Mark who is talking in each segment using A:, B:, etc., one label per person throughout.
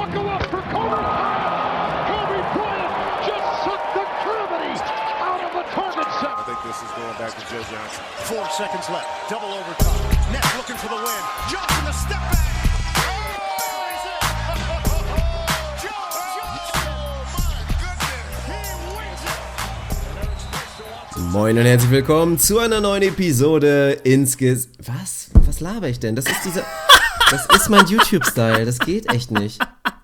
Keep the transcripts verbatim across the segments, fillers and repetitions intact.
A: go up for Kobe Bryant. Kobe Bryant just sucked the gravity out of a target set.
B: I think this is going back to Joe Johnson.
C: Four seconds left. Double overtime. Nets looking for the win. Johnson a step back.
D: Moin und herzlich willkommen zu einer neuen Episode ins Ges... Was? Was laber ich denn? Das ist dieser... Das ist mein YouTube-Style. Das geht echt nicht.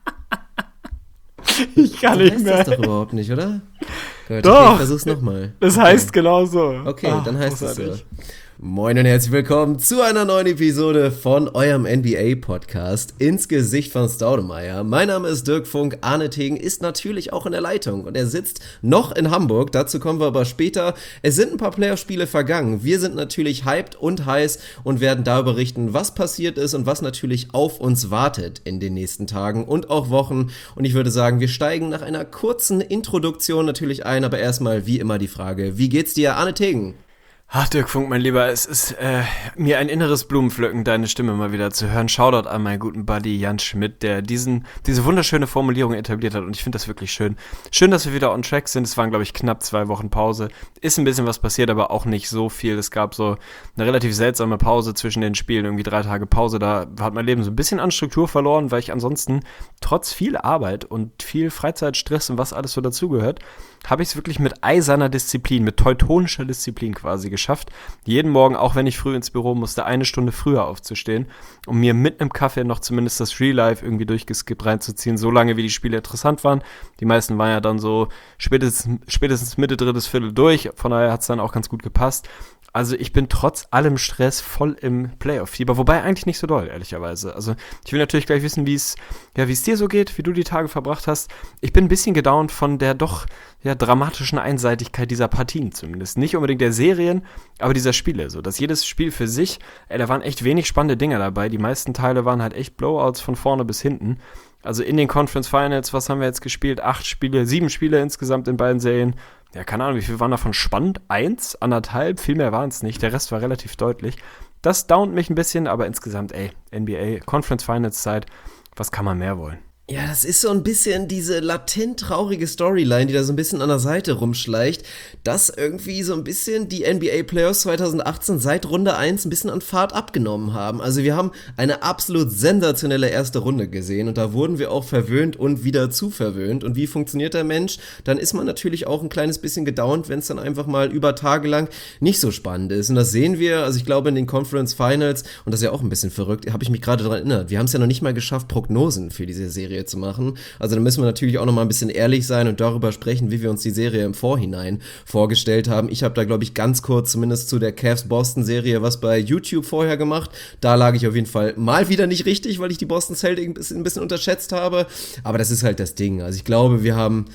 E: Ich kann
D: so
E: nicht
D: heißt
E: mehr.
D: Das doch überhaupt nicht, oder? Gut,
E: Doch.
D: okay, ich versuch's nochmal.
E: Das
D: okay.
E: heißt genau so.
D: Okay,
E: Ach,
D: dann heißt es so.
E: großartig.
D: Moin und herzlich willkommen zu einer neuen Episode von eurem N B A-Podcast ins Gesicht von Staudemeyer. Mein Name ist Dirk Funk, Arne Tegen ist natürlich auch in der Leitung und er sitzt noch in Hamburg, dazu kommen wir aber später. Es sind ein paar Playoff-Spiele vergangen, wir sind natürlich hyped und heiß und werden darüber berichten, was passiert ist und was natürlich auf uns wartet in den nächsten Tagen und auch Wochen. Und ich würde sagen, wir steigen nach einer kurzen Introduktion natürlich ein, aber erstmal wie immer die Frage, wie geht's dir, Arne Tegen?
E: Ach, Dirk Funk, mein Lieber, es ist äh, mir ein inneres Blumenpflücken, deine Stimme mal wieder zu hören. Shoutout an meinen guten Buddy Jan Schmidt, der diesen diese wunderschöne Formulierung etabliert hat und ich finde das wirklich schön. Schön, dass wir wieder on track sind. Es waren, glaube ich, knapp zwei Wochen Pause. Ist ein bisschen was passiert, aber auch nicht so viel. Es gab so eine relativ seltsame Pause zwischen den Spielen, irgendwie drei Tage Pause. Da hat mein Leben so ein bisschen an Struktur verloren, weil ich ansonsten trotz viel Arbeit und viel Freizeitstress und was alles so dazugehört, habe ich es wirklich mit eiserner Disziplin, mit teutonischer Disziplin quasi geschafft, jeden Morgen, auch wenn ich früh ins Büro musste, eine Stunde früher aufzustehen, um mir mit einem Kaffee noch zumindest das Real Life irgendwie durchgeskippt reinzuziehen, so lange wie die Spiele interessant waren. Die meisten waren ja dann so spätestens, spätestens Mitte, drittes Viertel durch, von daher hat es dann auch ganz gut gepasst. Also ich bin trotz allem Stress voll im Playoff-Fieber, wobei eigentlich nicht so doll, ehrlicherweise. Also ich will natürlich gleich wissen, wie es ja, wie es dir so geht, wie du die Tage verbracht hast. Ich bin ein bisschen gedownt von der doch ja, dramatischen Einseitigkeit dieser Partien zumindest. Nicht unbedingt der Serien, aber dieser Spiele. So, dass jedes Spiel für sich, ey, da waren echt wenig spannende Dinge dabei. Die meisten Teile waren halt echt Blowouts von vorne bis hinten. Also in den Conference Finals, was haben wir jetzt gespielt? Acht Spiele, sieben Spiele insgesamt in beiden Serien. Ja, keine Ahnung, wie viel waren davon spannend? Eins, anderthalb, viel mehr waren es nicht. Der Rest war relativ deutlich. Das downt mich ein bisschen, aber insgesamt, ey, N B A, Conference Finals Zeit, was kann man mehr wollen?
D: Ja, das ist so ein bisschen diese latent traurige Storyline, die da so ein bisschen an der Seite rumschleicht, dass irgendwie so ein bisschen die N B A Playoffs zwanzig achtzehn seit Runde eins ein bisschen an Fahrt abgenommen haben. Also wir haben eine absolut sensationelle erste Runde gesehen und da wurden wir auch verwöhnt und wieder zu verwöhnt. Und wie funktioniert der Mensch? Dann ist man natürlich auch ein kleines bisschen gedownt, wenn es dann einfach mal über Tage lang nicht so spannend ist. Und das sehen wir, also ich glaube in den Conference Finals, und das ist ja auch ein bisschen verrückt, habe ich mich gerade daran erinnert, wir haben es ja noch nicht mal geschafft, Prognosen für diese Serie zu machen. Also da müssen wir natürlich auch noch mal ein bisschen ehrlich sein und darüber sprechen, wie wir uns die Serie im Vorhinein vorgestellt haben. Ich habe da, glaube ich, ganz kurz zumindest zu der Cavs-Boston-Serie was bei YouTube vorher gemacht. Da lag ich auf jeden Fall mal wieder nicht richtig, weil ich die Boston Celtics ein bisschen, ein bisschen unterschätzt habe. Aber das ist halt das Ding. Also ich glaube, wir haben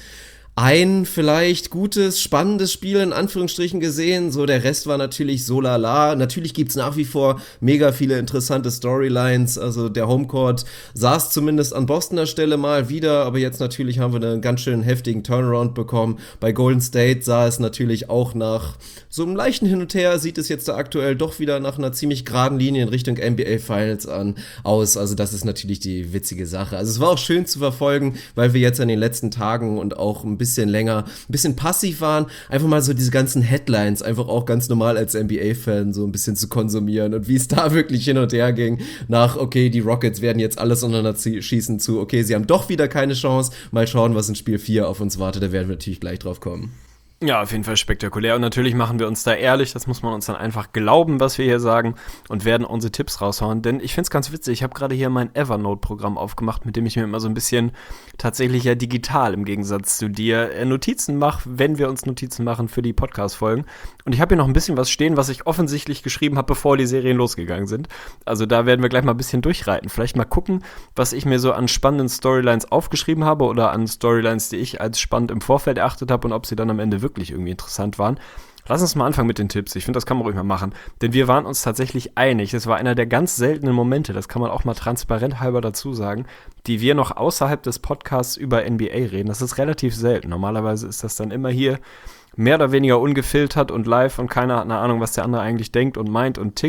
D: ein vielleicht gutes, spannendes Spiel in Anführungsstrichen gesehen, so der Rest war natürlich so lala. Natürlich gibt's nach wie vor mega viele interessante Storylines, also der Homecourt saß zumindest an Bostoner Stelle mal wieder, aber jetzt natürlich haben wir einen ganz schön heftigen Turnaround bekommen. Bei Golden State sah es natürlich auch nach so einem leichten Hin und Her, sieht es jetzt da aktuell doch wieder nach einer ziemlich geraden Linie in Richtung N B A Finals an, aus, also das ist natürlich die witzige Sache. Also es war auch schön zu verfolgen, weil wir jetzt in den letzten Tagen und auch ein bisschen länger, ein bisschen passiv waren, einfach mal so diese ganzen Headlines einfach auch ganz normal als N B A-Fan so ein bisschen zu konsumieren und wie es da wirklich hin und her ging nach, okay, die Rockets werden jetzt alles untereinander schießen zu, okay, sie haben doch wieder keine Chance, mal schauen, was in Spiel vier auf uns wartet, da werden wir natürlich gleich drauf kommen.
E: Ja, auf jeden Fall spektakulär und natürlich machen wir uns da ehrlich, das muss man uns dann einfach glauben, was wir hier sagen und werden unsere Tipps raushauen, denn ich find's ganz witzig, ich habe gerade hier mein Evernote-Programm aufgemacht, mit dem ich mir immer so ein bisschen tatsächlich ja digital im Gegensatz zu dir äh, Notizen mache, wenn wir uns Notizen machen für die Podcast-Folgen und ich habe hier noch ein bisschen was stehen, was ich offensichtlich geschrieben habe, bevor die Serien losgegangen sind, also da werden wir gleich mal ein bisschen durchreiten, vielleicht mal gucken, was ich mir so an spannenden Storylines aufgeschrieben habe oder an Storylines, die ich als spannend im Vorfeld erachtet habe und ob sie dann am Ende wirklich wirklich irgendwie interessant waren. Lass uns mal anfangen mit den Tipps. Ich finde, das kann man ruhig mal machen. Denn wir waren uns tatsächlich einig. Es war einer der ganz seltenen Momente, das kann man auch mal transparent halber dazu sagen, die wir noch außerhalb des Podcasts über N B A reden. Das ist relativ selten. Normalerweise ist das dann immer hier mehr oder weniger ungefiltert und live und keiner hat eine Ahnung, was der andere eigentlich denkt und meint und tickt.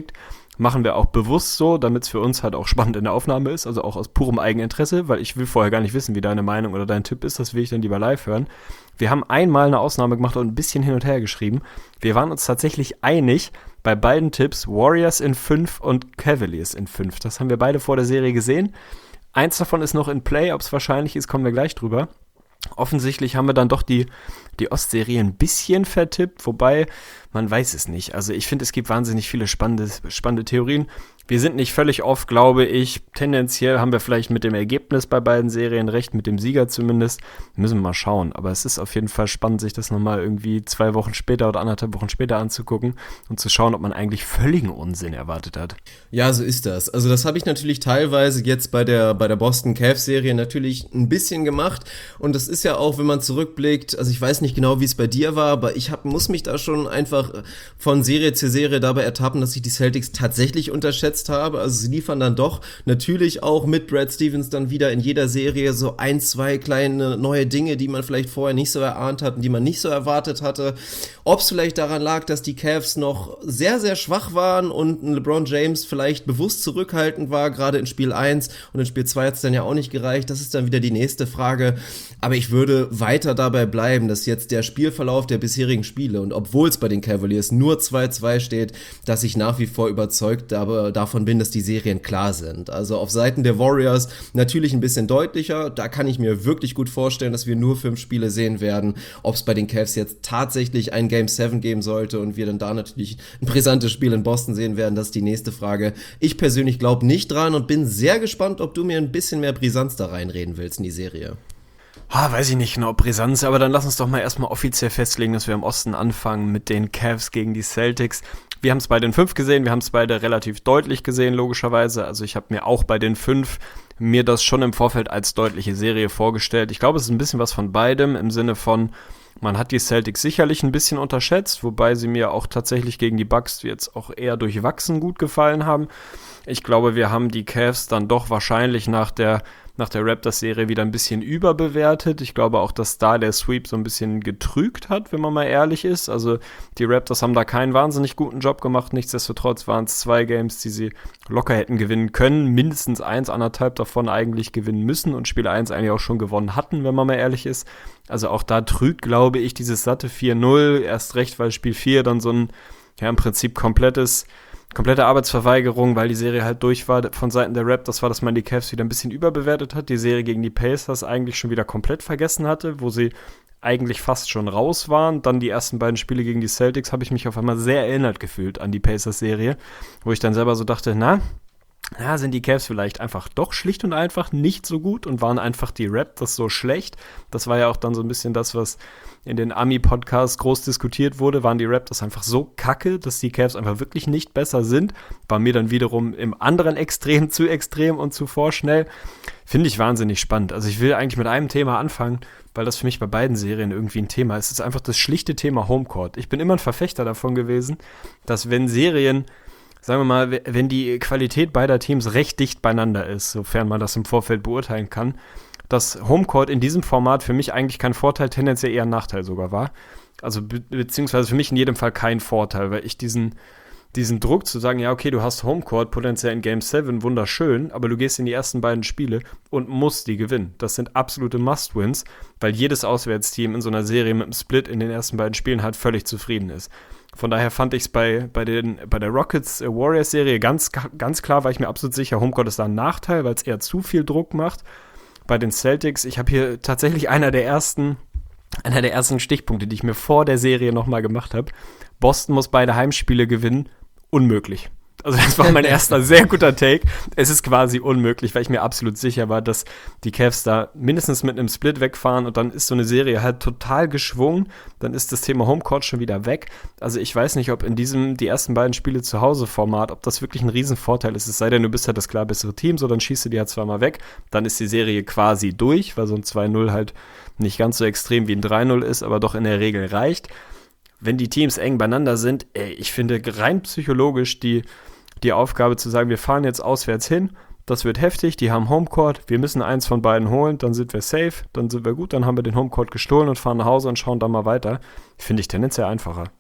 E: Machen wir auch bewusst so, damit es für uns halt auch spannend in der Aufnahme ist, also auch aus purem Eigeninteresse, weil ich will vorher gar nicht wissen, wie deine Meinung oder dein Tipp ist, das will ich dann lieber live hören. Wir haben einmal eine Ausnahme gemacht und ein bisschen hin und her geschrieben. Wir waren uns tatsächlich einig bei beiden Tipps, Warriors in fünf und Cavaliers in fünf. Das haben wir beide vor der Serie gesehen. Eins davon ist noch in Play, ob es wahrscheinlich ist, kommen wir gleich drüber. Offensichtlich haben wir dann doch die, die Ostserie ein bisschen vertippt, wobei man weiß es nicht. Also ich finde, es gibt wahnsinnig viele spannende, spannende Theorien. Wir sind nicht völlig off, glaube ich. Tendenziell haben wir vielleicht mit dem Ergebnis bei beiden Serien recht, mit dem Sieger zumindest. Müssen wir mal schauen. Aber es ist auf jeden Fall spannend, sich das nochmal irgendwie zwei Wochen später oder anderthalb Wochen später anzugucken und zu schauen, ob man eigentlich völligen Unsinn erwartet hat.
D: Ja, so ist das. Also das habe ich natürlich teilweise jetzt bei der, bei der Boston Cavs-Serie natürlich ein bisschen gemacht. Und das ist ja auch, wenn man zurückblickt, also ich weiß nicht genau, wie es bei dir war, aber ich hab, muss mich da schon einfach von Serie zu Serie dabei ertappen, dass ich die Celtics tatsächlich unterschätzt habe. Also sie liefern dann doch natürlich auch mit Brad Stevens dann wieder in jeder Serie so ein, zwei kleine neue Dinge, die man vielleicht vorher nicht so erahnt hat und die man nicht so erwartet hatte. Ob es vielleicht daran lag, dass die Cavs noch sehr, sehr schwach waren und LeBron James vielleicht bewusst zurückhaltend war, gerade in Spiel eins, und in Spiel zwei hat es dann ja auch nicht gereicht. Das ist dann wieder die nächste Frage. Aber ich würde weiter dabei bleiben, dass jetzt der Spielverlauf der bisherigen Spiele, und obwohl es bei den Cavaliers nur zwei zwei steht, dass ich nach wie vor überzeugt aber davon bin, dass die Serien klar sind. Also auf Seiten der Warriors natürlich ein bisschen deutlicher. Da kann ich mir wirklich gut vorstellen, dass wir nur fünf Spiele sehen werden. Ob es bei den Cavs jetzt tatsächlich ein Game sieben geben sollte und wir dann da natürlich ein brisantes Spiel in Boston sehen werden, das ist die nächste Frage. Ich persönlich glaube nicht dran und bin sehr gespannt, ob du mir ein bisschen mehr Brisanz da reinreden willst in die Serie.
E: Ah, weiß ich nicht genau, Brisanz, aber dann lass uns doch mal erstmal offiziell festlegen, dass wir im Osten anfangen mit den Cavs gegen die Celtics. Wir haben es bei den fünf gesehen, wir haben es beide relativ deutlich gesehen, logischerweise. Also ich habe mir auch bei den fünf mir das schon im Vorfeld als deutliche Serie vorgestellt. Ich glaube, es ist ein bisschen was von beidem, im Sinne von, man hat die Celtics sicherlich ein bisschen unterschätzt, wobei sie mir auch tatsächlich gegen die Bucks jetzt auch eher durchwachsen gut gefallen haben. Ich glaube, wir haben die Cavs dann doch wahrscheinlich nach der nach der Raptors-Serie wieder ein bisschen überbewertet. Ich glaube auch, dass da der Sweep so ein bisschen getrügt hat, wenn man mal ehrlich ist. Also die Raptors haben da keinen wahnsinnig guten Job gemacht. Nichtsdestotrotz waren es zwei Games, die sie locker hätten gewinnen können. Mindestens eins, anderthalb davon eigentlich gewinnen müssen und Spiel eins eigentlich auch schon gewonnen hatten, wenn man mal ehrlich ist. Also auch da trügt, glaube ich, dieses satte vier null. Erst recht, weil Spiel vier dann so ein, ja im Prinzip komplettes komplette Arbeitsverweigerung, weil die Serie halt durch war von Seiten der Raptors, war, dass man die Cavs wieder ein bisschen überbewertet hat, die Serie gegen die Pacers eigentlich schon wieder komplett vergessen hatte, wo sie eigentlich fast schon raus waren. Dann die ersten beiden Spiele gegen die Celtics habe ich mich auf einmal sehr erinnert gefühlt an die Pacers-Serie, wo ich dann selber so dachte, na, ja, sind die Cavs vielleicht einfach doch schlicht und einfach nicht so gut und waren einfach die Raptors so schlecht. Das war ja auch dann so ein bisschen das, was in den Ami-Podcasts groß diskutiert wurde. Waren die Raptors einfach so kacke, dass die Cavs einfach wirklich nicht besser sind? War mir dann wiederum im anderen Extrem zu extrem und zu vorschnell. Finde ich wahnsinnig spannend. Also ich will eigentlich mit einem Thema anfangen, weil das für mich bei beiden Serien irgendwie ein Thema ist. Es ist einfach das schlichte Thema Homecourt. Ich bin immer ein Verfechter davon gewesen, dass wenn Serien, sagen wir mal, wenn die Qualität beider Teams recht dicht beieinander ist, sofern man das im Vorfeld beurteilen kann, dass Homecourt in diesem Format für mich eigentlich kein Vorteil, tendenziell eher ein Nachteil sogar war. Also be- beziehungsweise für mich in jedem Fall kein Vorteil, weil ich diesen, diesen Druck zu sagen, ja okay, du hast Homecourt potenziell in Game sieben, wunderschön, aber du gehst in die ersten beiden Spiele und musst die gewinnen. Das sind absolute Must-Wins, weil jedes Auswärtsteam in so einer Serie mit einem Split in den ersten beiden Spielen halt völlig zufrieden ist. Von daher fand ich es bei, bei, den, bei der Rockets-Warriors-Serie ganz, ganz klar, war ich mir absolut sicher, Homecourt ist da ein Nachteil, weil es eher zu viel Druck macht. Bei den Celtics, ich habe hier tatsächlich einer der ersten, einer der ersten Stichpunkte, die ich mir vor der Serie nochmal gemacht habe. Boston muss beide Heimspiele gewinnen. Unmöglich. Also das war mein erster sehr guter Take. Es ist quasi unmöglich, weil ich mir absolut sicher war, dass die Cavs da mindestens mit einem Split wegfahren und dann ist so eine Serie halt total geschwungen. Dann ist das Thema Homecourt schon wieder weg. Also ich weiß nicht, ob in diesem, die ersten beiden Spiele zu Hause Format, ob das wirklich ein Riesenvorteil ist. Es sei denn, du bist halt das klar bessere Team, so dann schießt du die halt zweimal weg. Dann ist die Serie quasi durch, weil so ein zwei null halt nicht ganz so extrem wie ein drei null ist, aber doch in der Regel reicht. Wenn die Teams eng beieinander sind, ey, ich finde rein psychologisch die die Aufgabe zu sagen, wir fahren jetzt auswärts hin, das wird heftig, die haben Homecourt, wir müssen eins von beiden holen, dann sind wir safe, dann sind wir gut, dann haben wir den Homecourt gestohlen und fahren nach Hause und schauen dann mal weiter. Finde ich tendenziell einfacher.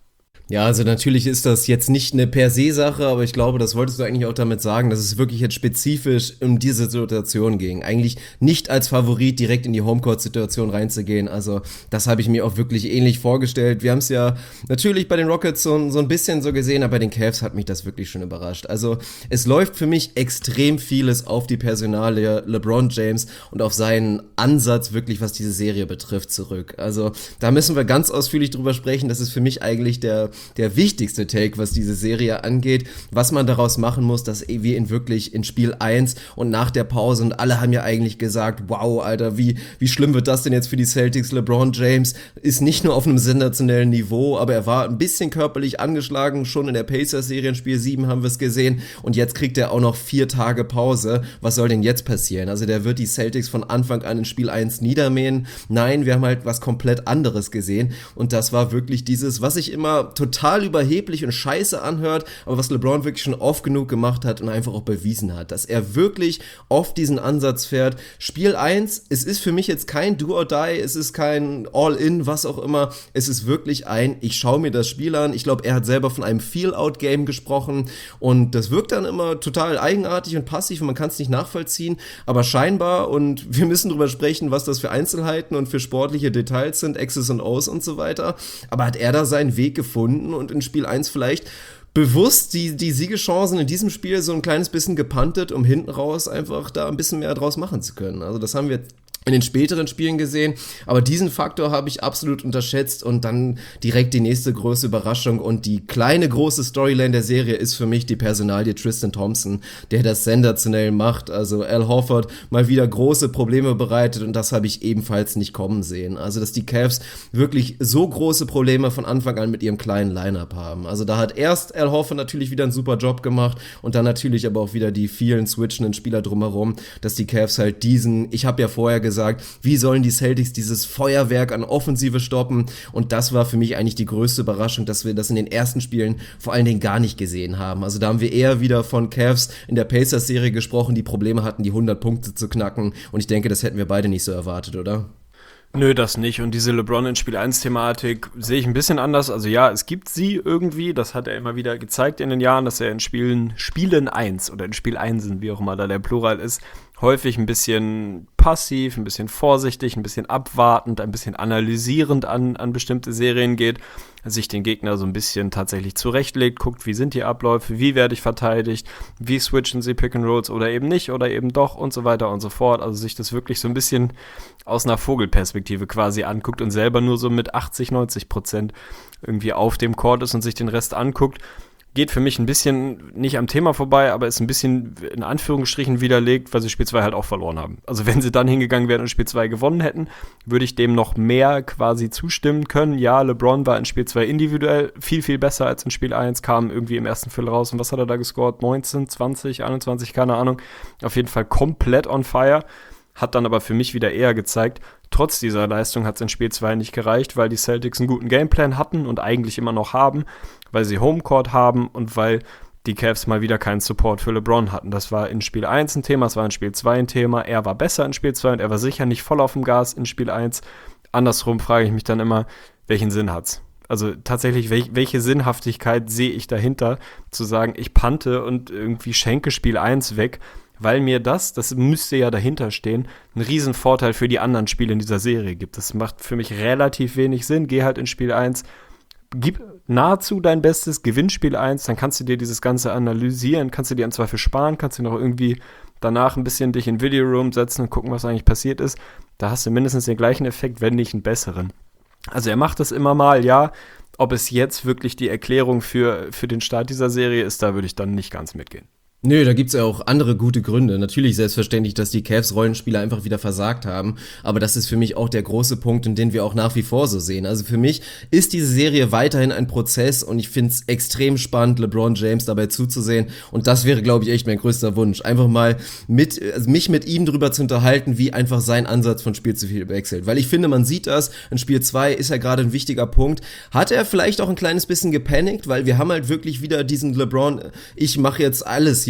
D: Ja, also natürlich ist das jetzt nicht eine Per-se-Sache, aber ich glaube, das wolltest du eigentlich auch damit sagen, dass es wirklich jetzt spezifisch um diese Situation ging. Eigentlich nicht als Favorit direkt in die Homecourt-Situation reinzugehen. Also das habe ich mir auch wirklich ähnlich vorgestellt. Wir haben es ja natürlich bei den Rockets so, so ein bisschen so gesehen, aber bei den Cavs hat mich das wirklich schon überrascht. Also es läuft für mich extrem vieles auf die Personalie LeBron James und auf seinen Ansatz wirklich, was diese Serie betrifft, zurück. Also da müssen wir ganz ausführlich drüber sprechen. Das ist für mich eigentlich der der wichtigste Take, was diese Serie angeht, was man daraus machen muss, dass wir ihn wirklich in Spiel eins und nach der Pause, und alle haben ja eigentlich gesagt, wow, Alter, wie, wie schlimm wird das denn jetzt für die Celtics? LeBron James ist nicht nur auf einem sensationellen Niveau, aber er war ein bisschen körperlich angeschlagen, schon in der Pacers-Serie in Spiel sieben haben wir es gesehen, und jetzt kriegt er auch noch vier Tage Pause. Was soll denn jetzt passieren? Also der wird die Celtics von Anfang an in Spiel eins niedermähen. Nein, wir haben halt was komplett anderes gesehen, und das war wirklich dieses, was ich immer total total überheblich und scheiße anhört, aber was LeBron wirklich schon oft genug gemacht hat und einfach auch bewiesen hat, dass er wirklich oft diesen Ansatz fährt. Spiel eins, es ist für mich jetzt kein Do or Die, es ist kein All-In, was auch immer, es ist wirklich ein, ich schaue mir das Spiel an, ich glaube, er hat selber von einem Feel-Out-Game gesprochen, und das wirkt dann immer total eigenartig und passiv und man kann es nicht nachvollziehen, aber scheinbar, und wir müssen drüber sprechen, was das für Einzelheiten und für sportliche Details sind, X's und O's und so weiter, aber hat er da seinen Weg gefunden und in Spiel eins vielleicht bewusst die, die Siegeschancen in diesem Spiel so ein kleines bisschen gepuntet, um hinten raus einfach da ein bisschen mehr draus machen zu können. Also das haben wir in den späteren Spielen gesehen, aber diesen Faktor habe ich absolut unterschätzt, und dann direkt die nächste große Überraschung und die kleine große Storyline der Serie ist für mich die Personalie Tristan Thompson, der das sensationell macht. Also Al Horford mal wieder große Probleme bereitet, und das habe ich ebenfalls nicht kommen sehen. Also dass die Cavs wirklich so große Probleme von Anfang an mit ihrem kleinen Lineup haben. Also da hat erst Al Horford natürlich wieder einen super Job gemacht und dann natürlich aber auch wieder die vielen switchenden Spieler drumherum, dass die Cavs halt diesen, ich habe ja vorher gesagt, gesagt, wie sollen die Celtics dieses Feuerwerk an Offensive stoppen, und das war für mich eigentlich die größte Überraschung, dass wir das in den ersten Spielen vor allen Dingen gar nicht gesehen haben. Also da haben wir eher wieder von Cavs in der Pacers-Serie gesprochen, die Probleme hatten, die hundert Punkte zu knacken, und ich denke, das hätten wir beide nicht so erwartet, oder?
E: Nö, das nicht. Und diese LeBron in Spiel eins Thematik sehe ich ein bisschen anders. Also ja, es gibt sie irgendwie. Das hat er immer wieder gezeigt in den Jahren, dass er in Spielen, Spielen eins oder in Spiel eins, wie auch immer da der Plural ist, häufig ein bisschen passiv, ein bisschen vorsichtig, ein bisschen abwartend, ein bisschen analysierend an, an bestimmte Serien geht, sich den Gegner so ein bisschen tatsächlich zurechtlegt, guckt, wie sind die Abläufe, wie werde ich verteidigt, wie switchen sie Pick and Rolls oder eben nicht oder eben doch und so weiter und so fort. Also sich das wirklich so ein bisschen aus einer Vogelperspektive quasi anguckt und selber nur so mit achtzig, neunzig Prozent irgendwie auf dem Court ist und sich den Rest anguckt. Geht für mich ein bisschen nicht am Thema vorbei, aber ist ein bisschen in Anführungsstrichen widerlegt, weil sie Spiel zwei halt auch verloren haben. Also wenn sie dann hingegangen wären und Spiel zwei gewonnen hätten, würde ich dem noch mehr quasi zustimmen können. Ja, LeBron war in Spiel zwei individuell viel, viel besser als in Spiel eins, kam irgendwie im ersten Viertel raus. Und was hat er da gescored? neunzehn, zwanzig, einundzwanzig, keine Ahnung. Auf jeden Fall komplett on fire. Hat dann aber für mich wieder eher gezeigt, trotz dieser Leistung hat es in Spiel zwei nicht gereicht, weil die Celtics einen guten Gameplan hatten und eigentlich immer noch haben, weil sie Homecourt haben und weil die Cavs mal wieder keinen Support für LeBron hatten. Das war in Spiel eins ein Thema, es war in Spiel zwei ein Thema. Er war besser in Spiel zwei und er war sicher nicht voll auf dem Gas in Spiel eins. Andersrum frage ich mich dann immer, welchen Sinn hat's? Also tatsächlich, welch, welche Sinnhaftigkeit sehe ich dahinter, zu sagen, ich pante und irgendwie schenke Spiel eins weg, weil mir das, das müsste ja dahinter stehen, einen riesen Vorteil für die anderen Spiele in dieser Serie gibt. Das macht für mich relativ wenig Sinn. Geh halt in Spiel eins, gib nahezu dein Bestes, gewinn Spiel eins, dann kannst du dir dieses Ganze analysieren, kannst du dir im Zweifel sparen, kannst du noch irgendwie danach ein bisschen dich in Video Room setzen und gucken, was eigentlich passiert ist. Da hast du mindestens den gleichen Effekt, wenn nicht einen besseren. Also er macht das immer mal, ja. Ob es jetzt wirklich die Erklärung für, für den Start dieser Serie ist, da würde ich dann nicht ganz mitgehen.
D: Nö, da gibt's ja auch andere gute Gründe. Natürlich selbstverständlich, dass die Cavs-Rollenspieler einfach wieder versagt haben, aber das ist für mich auch der große Punkt, in den wir auch nach wie vor so sehen. Also für mich ist diese Serie weiterhin ein Prozess und ich find's extrem spannend, LeBron James dabei zuzusehen, und das wäre, glaube ich, echt mein größter Wunsch. Einfach mal mit, also mich mit ihm drüber zu unterhalten, wie einfach sein Ansatz von Spiel zu Spiel wechselt. Weil ich finde, man sieht das, in Spiel zwei ist ja gerade ein wichtiger Punkt. Hat er vielleicht auch ein kleines bisschen gepanikt, weil wir haben halt wirklich wieder diesen LeBron, ich mache jetzt alles hier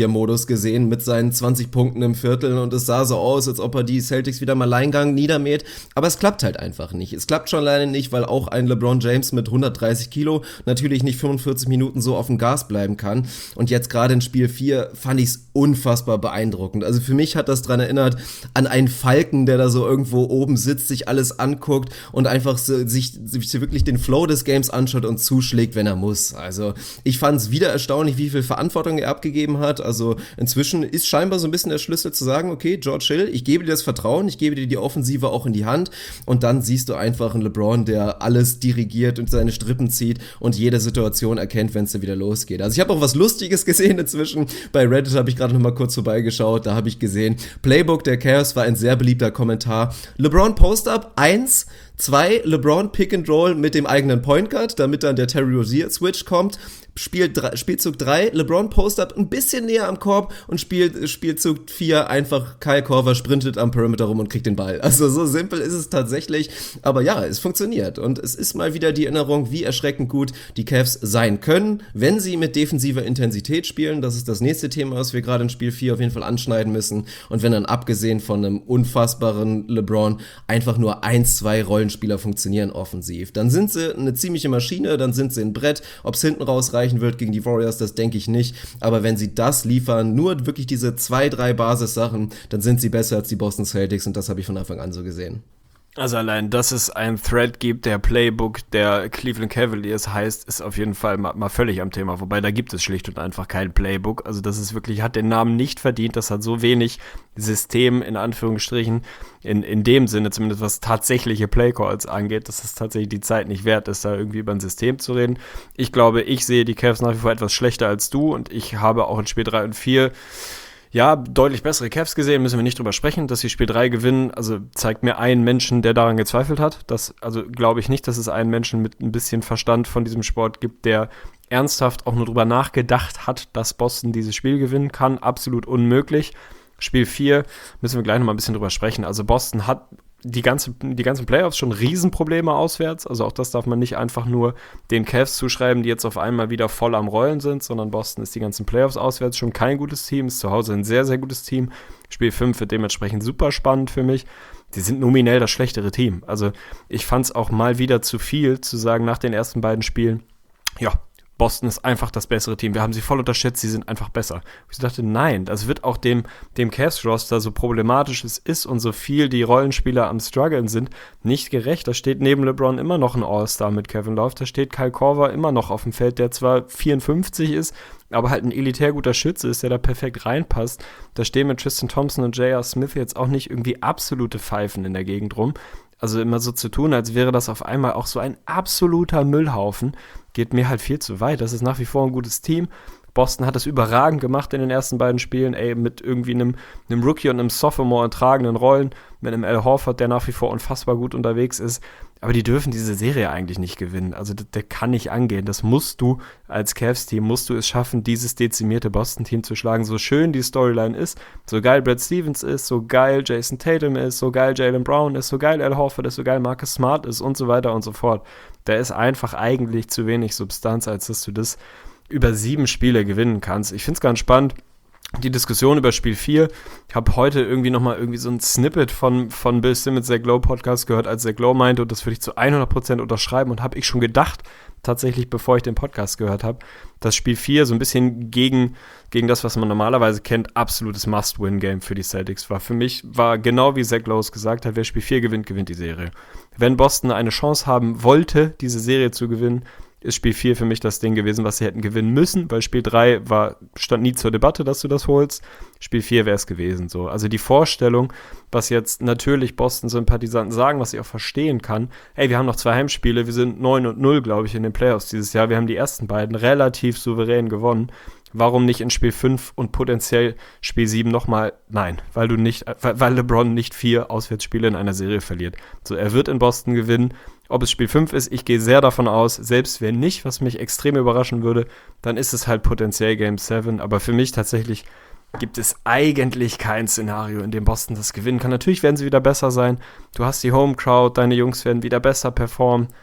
D: Tabellenführungsmarschier-Modus gesehen mit seinen zwanzig Punkten im Viertel und es sah so aus, als ob er die Celtics wieder im Alleingang niedermäht, aber es klappt halt einfach nicht. Es klappt schon leider nicht, weil auch ein LeBron James mit hundertdreißig Kilo natürlich nicht fünfundvierzig Minuten so auf dem Gas bleiben kann und jetzt gerade in Spiel vier fand ich es unfassbar beeindruckend. Also für mich hat das dran erinnert an einen Falken, der da so irgendwo oben sitzt, sich alles anguckt und einfach so, sich, sich wirklich den Flow des Games anschaut und zuschlägt, wenn er muss. Also ich fand es wieder erstaunlich, wie viel Verantwortung er abgegeben hat. Also inzwischen ist scheinbar so ein bisschen der Schlüssel zu sagen, okay, George Hill, ich gebe dir das Vertrauen, ich gebe dir die Offensive auch in die Hand und dann siehst du einfach einen LeBron, der alles dirigiert und seine Strippen zieht und jede Situation erkennt, wenn es dann wieder losgeht. Also ich habe auch was Lustiges gesehen inzwischen. Bei Reddit habe ich gerade noch mal kurz vorbeigeschaut, da habe ich gesehen, Playbook der Cavs war ein sehr beliebter Kommentar. LeBron Post-Up eins, zwei, LeBron Pick and Roll mit dem eigenen Point Guard, damit dann der Terry Rozier Switch kommt. Spiel drei, Spielzug drei, LeBron Post-Up ein bisschen näher am Korb und Spiel, Spielzug vier einfach Kyle Korver sprintet am Perimeter rum und kriegt den Ball. Also so simpel ist es tatsächlich, aber ja, es funktioniert und es ist mal wieder die Erinnerung, wie erschreckend gut die Cavs sein können, wenn sie mit defensiver Intensität spielen. Das ist das nächste Thema, was wir gerade in Spiel vier auf jeden Fall anschneiden müssen und wenn dann abgesehen von einem unfassbaren LeBron einfach nur eins, zwei Rollenspieler funktionieren offensiv, dann sind sie eine ziemliche Maschine, dann sind sie ein Brett, ob es hinten raus reichen wird gegen die Warriors, das denke ich nicht, aber wenn sie das liefern, nur wirklich diese zwei, drei Basissachen, dann sind sie besser als die Boston Celtics und das habe ich von Anfang an so gesehen.
E: Also allein, dass es ein Thread gibt, der Playbook der Cleveland Cavaliers heißt, ist auf jeden Fall mal, mal völlig am Thema. Wobei, da gibt es schlicht und einfach kein Playbook. Also das ist wirklich, hat den Namen nicht verdient. Das hat so wenig System, in Anführungsstrichen, in, in dem Sinne zumindest, was tatsächliche Playcalls angeht, dass es tatsächlich die Zeit nicht wert ist, da irgendwie über ein System zu reden. Ich glaube, ich sehe die Cavs nach wie vor etwas schlechter als du und ich habe auch in Spiel drei und vier ja, deutlich bessere Cavs gesehen, müssen wir nicht drüber sprechen, dass sie Spiel drei gewinnen, also zeigt mir einen Menschen, der daran gezweifelt hat. Das, also glaube ich nicht, dass es einen Menschen mit ein bisschen Verstand von diesem Sport gibt, der ernsthaft auch nur drüber nachgedacht hat, dass Boston dieses Spiel gewinnen kann. Absolut unmöglich. Spiel vier müssen wir gleich noch mal ein bisschen drüber sprechen. Also Boston hat die ganze, die ganzen Playoffs schon Riesenprobleme auswärts. Also auch das darf man nicht einfach nur den Cavs zuschreiben, die jetzt auf einmal wieder voll am Rollen sind, sondern Boston ist die ganzen Playoffs auswärts schon kein gutes Team, ist zu Hause ein sehr, sehr gutes Team. Spiel fünf wird dementsprechend super spannend für mich. Die sind nominell das schlechtere Team. Also ich fand es auch mal wieder zu viel zu sagen nach den ersten beiden Spielen, ja, Boston ist einfach das bessere Team. Wir haben sie voll unterschätzt, sie sind einfach besser. Ich dachte, nein, das wird auch dem, dem Cavs-Roster, so problematisch es ist und so viel die Rollenspieler am Struggeln sind, nicht gerecht. Da steht neben LeBron immer noch ein All-Star mit Kevin Love. Da steht Kyle Korver immer noch auf dem Feld, der zwar vierundfünfzig ist, aber halt ein elitär guter Schütze ist, der da perfekt reinpasst. Da stehen mit Tristan Thompson und J R. Smith jetzt auch nicht irgendwie absolute Pfeifen in der Gegend rum. Also immer so zu tun, als wäre das auf einmal auch so ein absoluter Müllhaufen, geht mir halt viel zu weit. Das ist nach wie vor ein gutes Team. Boston hat das überragend gemacht in den ersten beiden Spielen, ey, mit irgendwie einem, einem Rookie und einem Sophomore in tragenden Rollen, mit einem Al Horford, der nach wie vor unfassbar gut unterwegs ist. Aber die dürfen diese Serie eigentlich nicht gewinnen. Also der, der kann nicht angehen. Das musst du als Cavs-Team, musst du es schaffen, dieses dezimierte Boston-Team zu schlagen. So schön die Storyline ist, so geil Brad Stevens ist, so geil Jason Tatum ist, so geil Jaylen Brown ist, so geil Al Horford ist, so geil Marcus Smart ist und so weiter und so fort. Da ist einfach eigentlich zu wenig Substanz, als dass du das über sieben Spiele gewinnen kannst. Ich finde es ganz spannend. Die Diskussion über Spiel vier, ich habe heute irgendwie nochmal irgendwie so ein Snippet von, von Bill Simmons, Zach Lowe Podcast gehört, als Zach Lowe meinte, und das würde ich zu hundert Prozent unterschreiben und habe ich schon gedacht, tatsächlich, bevor ich den Podcast gehört habe, dass Spiel vier so ein bisschen gegen, gegen das, was man normalerweise kennt, absolutes Must-Win-Game für die Celtics war. Für mich war genau wie Zach Lowe es gesagt hat, wer Spiel vier gewinnt, gewinnt die Serie. Wenn Boston eine Chance haben wollte, diese Serie zu gewinnen, ist Spiel vier für mich das Ding gewesen, was sie hätten gewinnen müssen, weil Spiel drei war, stand nie zur Debatte, dass du das holst. Spiel vier wäre es gewesen. So. Also die Vorstellung, was jetzt natürlich Boston-Sympathisanten sagen, was ich auch verstehen kann, ey, wir haben noch zwei Heimspiele, wir sind neun und null, glaube ich, in den Playoffs dieses Jahr. Wir haben die ersten beiden relativ souverän gewonnen. Warum nicht in Spiel fünf und potenziell Spiel sieben nochmal? Nein, weil du nicht, weil LeBron nicht vier Auswärtsspiele in einer Serie verliert. So, er wird in Boston gewinnen. Ob es Spiel fünf ist, ich gehe sehr davon aus, selbst wenn nicht, was mich extrem überraschen würde, dann ist es halt potenziell Game sieben. Aber für mich tatsächlich gibt es eigentlich kein Szenario, in dem Boston das gewinnen kann. Natürlich werden sie wieder besser sein. Du hast die Home Crowd, deine Jungs werden wieder besser performen.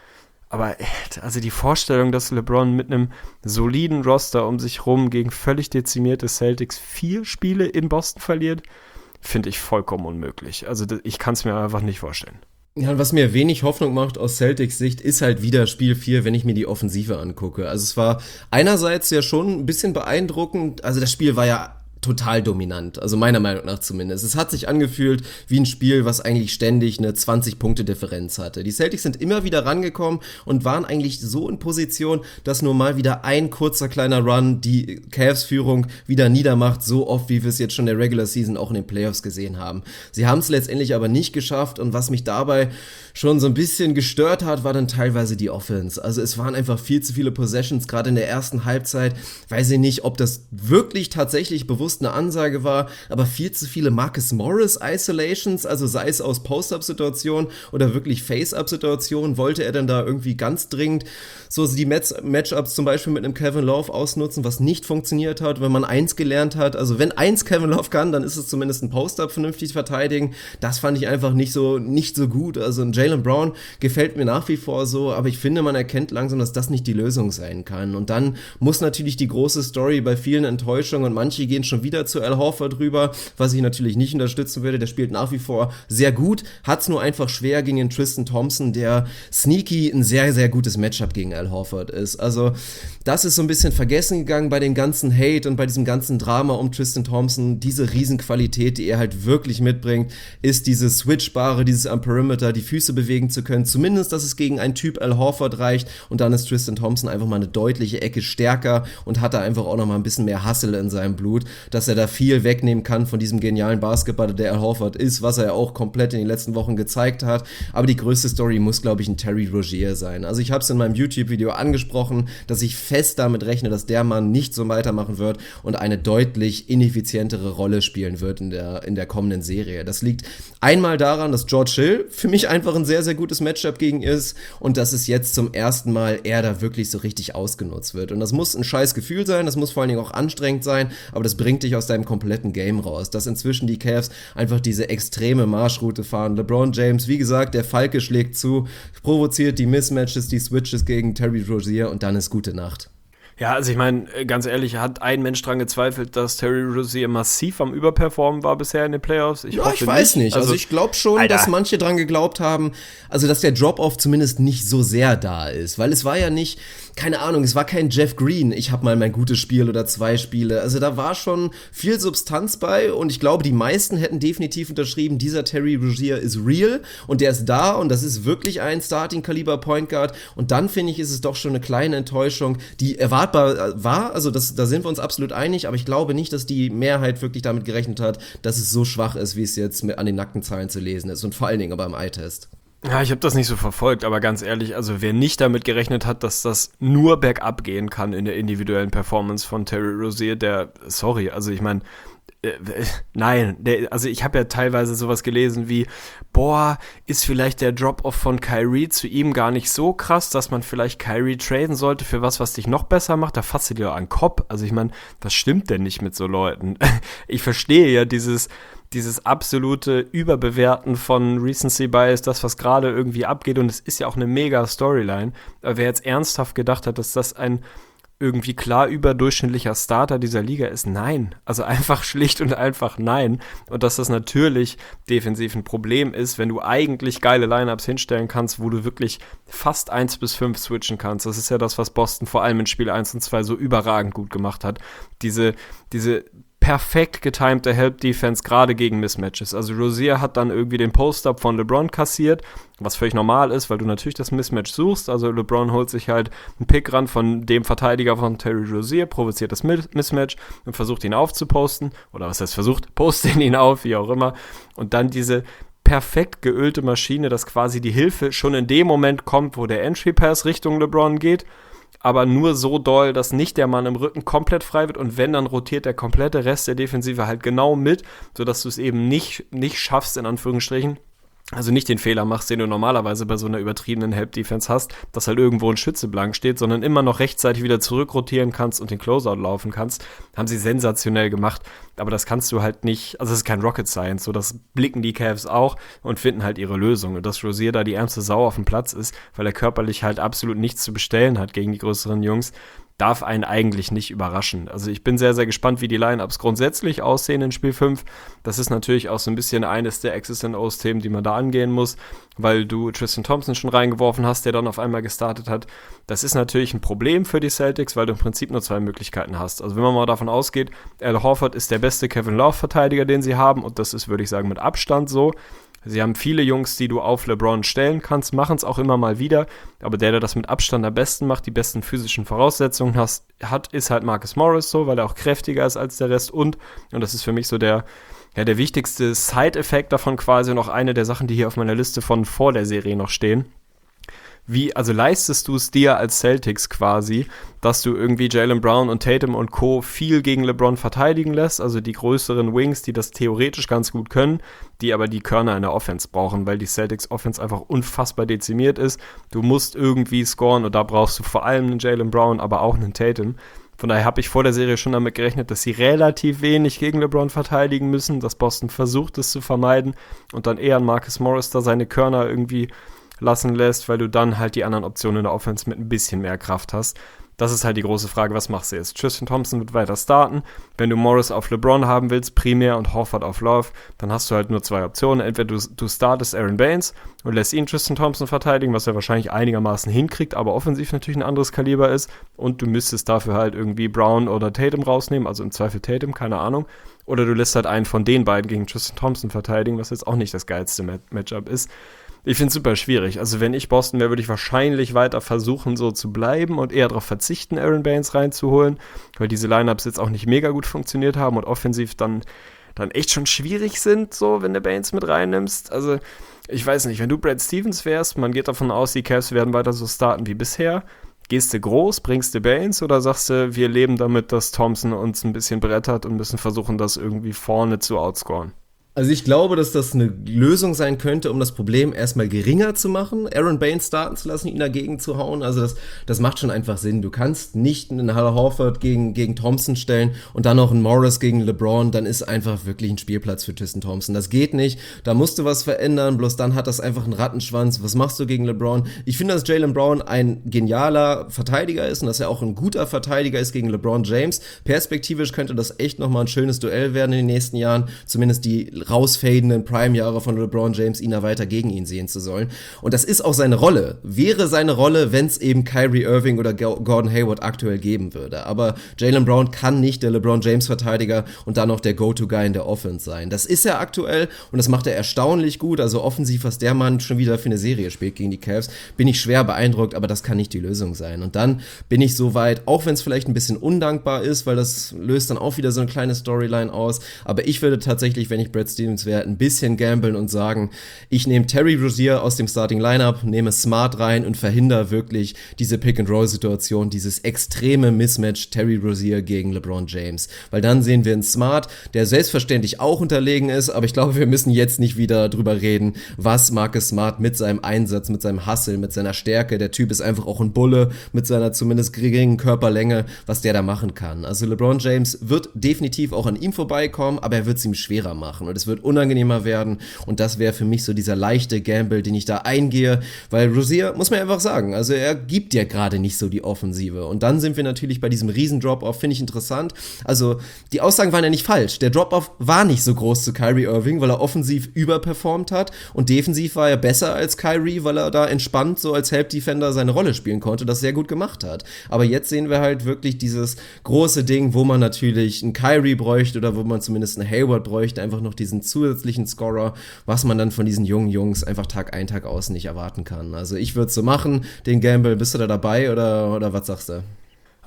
E: Aber also die Vorstellung, dass LeBron mit einem soliden Roster um sich rum gegen völlig dezimierte Celtics vier Spiele in Boston verliert, finde ich vollkommen unmöglich. Also ich kann es mir einfach nicht vorstellen.
D: Ja, und was mir wenig Hoffnung macht aus Celtics Sicht, ist halt wieder Spiel vier, wenn ich mir die Offensive angucke. Also es war einerseits ja schon ein bisschen beeindruckend, also das Spiel war ja total dominant, also meiner Meinung nach zumindest. Es hat sich angefühlt wie ein Spiel, was eigentlich ständig eine zwanzig-Punkte-Differenz hatte. Die Celtics sind immer wieder rangekommen und waren eigentlich so in Position, dass nur mal wieder ein kurzer kleiner Run die Cavs-Führung wieder niedermacht, so oft, wie wir es jetzt schon in der Regular Season auch in den Playoffs gesehen haben. Sie haben es letztendlich aber nicht geschafft und was mich dabei schon so ein bisschen gestört hat, war dann teilweise die Offense. Also es waren einfach viel zu viele Possessions, gerade in der ersten Halbzeit. Weiß ich nicht, ob das wirklich tatsächlich bewusst eine Ansage war, aber viel zu viele Marcus Morris Isolations, also sei es aus Post-Up-Situationen oder wirklich Face-Up-Situationen, wollte er dann da irgendwie ganz dringend so die Match- Matchups zum Beispiel mit einem Kevin Love ausnutzen, was nicht funktioniert hat, wenn man eins gelernt hat. Also wenn eins Kevin Love kann, dann ist es zumindest ein Post-Up vernünftig verteidigen. Das fand ich einfach nicht so, nicht so gut. Also ein Jaylen Brown gefällt mir nach wie vor so, aber ich finde, man erkennt langsam, dass das nicht die Lösung sein kann. Und dann muss natürlich die große Story bei vielen Enttäuschungen und manche gehen schon wieder zu Al Horford rüber, was ich natürlich nicht unterstützen würde. Der spielt nach wie vor sehr gut, hat es nur einfach schwer gegen den Tristan Thompson, der sneaky ein sehr, sehr gutes Matchup gegen Al Horford ist. Also das ist so ein bisschen vergessen gegangen bei dem ganzen Hate und bei diesem ganzen Drama um Tristan Thompson. Diese Riesenqualität, die er halt wirklich mitbringt, ist dieses Switchbare, dieses am Perimeter, die Füße bewegen zu können. Zumindest, dass es gegen einen Typ Al Horford reicht und dann ist Tristan Thompson einfach mal eine deutliche Ecke stärker und hat da einfach auch noch mal ein bisschen mehr Hustle in seinem Blut, dass er da viel wegnehmen kann von diesem genialen Basketballer, der Al Horford ist, was er ja auch komplett in den letzten Wochen gezeigt hat. Aber die größte Story muss, glaube ich, ein Terry Rozier sein. Also ich habe es in meinem YouTube-Video angesprochen, dass ich fest damit rechne, dass der Mann nicht so weitermachen wird und eine deutlich ineffizientere Rolle spielen wird in der, in der kommenden Serie. Das liegt einmal daran, dass George Hill für mich einfach ein sehr, sehr gutes Matchup gegen ist und dass es jetzt zum ersten Mal er da wirklich so richtig ausgenutzt wird. Und das muss ein scheiß Gefühl sein, das muss vor allen Dingen auch anstrengend sein, aber das bringt dich aus deinem kompletten Game raus, dass inzwischen die Cavs einfach diese extreme Marschroute fahren. LeBron James, wie gesagt, der Falke schlägt zu, provoziert die Mismatches, die Switches gegen Terry Rozier und dann ist gute Nacht.
E: Ja, also ich meine, ganz ehrlich, hat ein Mensch dran gezweifelt, dass Terry Rozier massiv am Überperformen war bisher in den Playoffs? Ich
D: ja,
E: hoffe
D: ich weiß nicht. nicht. Also, also ich glaube schon, Alter. dass manche dran geglaubt haben, also dass der Drop-Off zumindest nicht so sehr da ist, weil es war ja nicht, keine Ahnung, es war kein Jeff Green, ich habe mal mein gutes Spiel oder zwei Spiele, also da war schon viel Substanz bei und ich glaube, die meisten hätten definitiv unterschrieben, dieser Terry Rozier ist real und der ist da und das ist wirklich ein Starting-Kaliber-Point Guard und dann finde ich, ist es doch schon eine kleine Enttäuschung, die erwartbar war, also das, da sind wir uns absolut einig, aber ich glaube nicht, dass die Mehrheit wirklich damit gerechnet hat, dass es so schwach ist, wie es jetzt mit an den nackten Zahlen zu lesen ist und vor allen Dingen aber im Eye-Test.
E: Ja, ich habe das nicht so verfolgt, aber ganz ehrlich, also wer nicht damit gerechnet hat, dass das nur bergab gehen kann in der individuellen Performance von Terry Rozier, der, sorry, also ich meine, Äh, nein, der, also ich habe ja teilweise sowas gelesen wie, boah, ist vielleicht der Drop-Off von Kyrie zu ihm gar nicht so krass, dass man vielleicht Kyrie traden sollte für was, was dich noch besser macht, da fasst du dir an den Kopf. Also ich meine, was stimmt denn nicht mit so Leuten? Ich verstehe ja dieses, dieses absolute Überbewerten von Recency Bias, das, was gerade irgendwie abgeht und es ist ja auch eine mega Storyline, aber wer jetzt ernsthaft gedacht hat, dass das ein irgendwie klar überdurchschnittlicher Starter dieser Liga ist, nein. Also einfach schlicht und einfach nein. Und dass das natürlich defensiv ein Problem ist, wenn du eigentlich geile Lineups hinstellen kannst, wo du wirklich fast eins bis fünf switchen kannst. Das ist ja das, was Boston vor allem in Spiel eins und zwei so überragend gut gemacht hat. Diese, diese perfekt getimte Help-Defense, gerade gegen Mismatches. Also Rozier hat dann irgendwie den Post-Up von LeBron kassiert, was völlig normal ist, weil du natürlich das Mismatch suchst. Also LeBron holt sich halt einen Pick ran von dem Verteidiger von Terry Rozier, provoziert das Mismatch und versucht ihn aufzuposten. Oder was heißt versucht? Postet ihn auf, wie auch immer. Und dann diese perfekt geölte Maschine, dass quasi die Hilfe schon in dem Moment kommt, wo der Entry-Pass Richtung LeBron geht, aber nur so doll, dass nicht der Mann im Rücken komplett frei wird und wenn, dann rotiert der komplette Rest der Defensive halt genau mit, sodass du es eben nicht, nicht schaffst, in Anführungsstrichen, also nicht den Fehler machst, den du normalerweise bei so einer übertriebenen Help-Defense hast, dass halt irgendwo ein Schütze blank steht, sondern immer noch rechtzeitig wieder zurückrotieren kannst und den Closeout laufen kannst, haben sie sensationell gemacht. Aber das kannst du halt nicht, also es ist kein Rocket Science, so das blicken die Cavs auch und finden halt ihre Lösung. Und dass Rozier da die ärmste Sau auf dem Platz ist, weil er körperlich halt absolut nichts zu bestellen hat gegen die größeren Jungs, darf einen eigentlich nicht überraschen. Also ich bin sehr, sehr gespannt, wie die Lineups grundsätzlich aussehen in Spiel fünf. Das ist natürlich auch so ein bisschen eines der X's and O's Themen, die man da angehen muss, weil du Tristan Thompson schon reingeworfen hast, der dann auf einmal gestartet hat. Das ist natürlich ein Problem für die Celtics, weil du im Prinzip nur zwei Möglichkeiten hast. Also wenn man mal davon ausgeht, Al Horford ist der beste Kevin Love-Verteidiger, den sie haben, und das ist, würde ich sagen, mit Abstand so. Sie haben viele Jungs, die du auf LeBron stellen kannst, machen es auch immer mal wieder, aber der, der das mit Abstand am besten macht, die besten physischen Voraussetzungen hast, hat, ist halt Marcus Morris so, weil er auch kräftiger ist als der Rest und, und das ist für mich so der, ja, der wichtigste Side-Effekt davon quasi und auch eine der Sachen, die hier auf meiner Liste von vor der Serie noch stehen. Wie, also leistest du es dir als Celtics quasi, dass du irgendwie Jaylen Brown und Tatum und Co. viel gegen LeBron verteidigen lässt, also die größeren Wings, die das theoretisch ganz gut können, die aber die Körner in der Offense brauchen, weil die Celtics Offense einfach unfassbar dezimiert ist. Du musst irgendwie scoren und da brauchst du vor allem einen Jaylen Brown, aber auch einen Tatum. Von daher habe ich vor der Serie schon damit gerechnet, dass sie relativ wenig gegen LeBron verteidigen müssen, dass Boston versucht, es zu vermeiden und dann eher an Marcus Morris da seine Körner irgendwie lassen lässt, weil du dann halt die anderen Optionen in der Offense mit ein bisschen mehr Kraft hast. Das ist halt die große Frage, was machst du jetzt? Tristan Thompson wird weiter starten. Wenn du Morris auf LeBron haben willst, primär, und Horford auf Love, dann hast du halt nur zwei Optionen. Entweder du, du startest Aaron Baines und lässt ihn Tristan Thompson verteidigen, was er wahrscheinlich einigermaßen hinkriegt, aber offensiv natürlich ein anderes Kaliber ist. Und du müsstest dafür halt irgendwie Brown oder Tatum rausnehmen, also im Zweifel Tatum, keine Ahnung. Oder du lässt halt einen von den beiden gegen Tristan Thompson verteidigen, was jetzt auch nicht das geilste Mat- Matchup ist. Ich finde es super schwierig. Also wenn ich Boston wäre, würde ich wahrscheinlich weiter versuchen, so zu bleiben und eher darauf verzichten, Aaron Baines reinzuholen, weil diese Lineups jetzt auch nicht mega gut funktioniert haben und offensiv dann, dann echt schon schwierig sind, so, wenn du Baines mit reinnimmst. Also ich weiß nicht, wenn du Brad Stevens wärst, man geht davon aus, die Cavs werden weiter so starten wie bisher. Gehst du groß, bringst du Baines oder sagst du, wir leben damit, dass Thompson uns ein bisschen brettert und müssen versuchen, das irgendwie vorne zu outscoren?
D: Also ich glaube, dass das eine Lösung sein könnte, um das Problem erstmal geringer zu machen, Aaron Baines starten zu lassen, ihn dagegen zu hauen. Also das, das macht schon einfach Sinn. Du kannst nicht einen Al Horford gegen, gegen Thompson stellen und dann noch einen Morris gegen LeBron. Dann ist einfach wirklich ein Spielplatz für Tristan Thompson. Das geht nicht. Da musst du was verändern. Bloß dann hat das einfach einen Rattenschwanz. Was machst du gegen LeBron? Ich finde, dass Jaylen Brown ein genialer Verteidiger ist und dass er auch ein guter Verteidiger ist gegen LeBron James. Perspektivisch könnte das echt nochmal ein schönes Duell werden in den nächsten Jahren. Zumindest die rausfadenden Prime-Jahre von LeBron James, ihn da weiter gegen ihn sehen zu sollen. Und das ist auch seine Rolle. Wäre seine Rolle, wenn es eben Kyrie Irving oder Gordon Hayward aktuell geben würde. Aber Jaylen Brown kann nicht der LeBron James-Verteidiger und dann noch der Go-To-Guy in der Offense sein. Das ist er aktuell und das macht er erstaunlich gut. Also offensiv, was der Mann schon wieder für eine Serie spielt gegen die Cavs, bin ich schwer beeindruckt, aber das kann nicht die Lösung sein. Und dann bin ich so weit, auch wenn es vielleicht ein bisschen undankbar ist, weil das löst dann auch wieder so eine kleine Storyline aus, aber ich würde tatsächlich, wenn ich Brad Stevens wäre, ein bisschen gamblen und sagen, ich nehme Terry Rozier aus dem Starting Lineup, nehme Smart rein und verhindere wirklich diese Pick-and-Roll-Situation, dieses extreme Mismatch Terry Rozier gegen LeBron James. Weil dann sehen wir einen Smart, der selbstverständlich auch unterlegen ist, aber ich glaube, wir müssen jetzt nicht wieder drüber reden, was Marcus Smart mit seinem Einsatz, mit seinem Hustle, mit seiner Stärke, der Typ ist einfach auch ein Bulle, mit seiner zumindest geringen Körperlänge, was der da machen kann. Also LeBron James wird definitiv auch an ihm vorbeikommen, aber er wird es ihm schwerer machen und es wird unangenehmer werden und das wäre für mich so dieser leichte Gamble, den ich da eingehe, weil Rozier, muss man einfach sagen, also er gibt ja gerade nicht so die Offensive und dann sind wir natürlich bei diesem riesen Drop-Off, finde ich interessant, also die Aussagen waren ja nicht falsch, der Drop-Off war nicht so groß zu Kyrie Irving, weil er offensiv überperformt hat und defensiv war er besser als Kyrie, weil er da entspannt so als Help-Defender seine Rolle spielen konnte, das sehr gut gemacht hat, aber jetzt sehen wir halt wirklich dieses große Ding, wo man natürlich einen Kyrie bräuchte oder wo man zumindest einen Hayward bräuchte, einfach noch diesen zusätzlichen Scorer, was man dann von diesen jungen Jungs einfach Tag ein, Tag aus nicht erwarten kann. Also ich würde es so machen, den Gamble, bist du da dabei oder, oder was sagst du?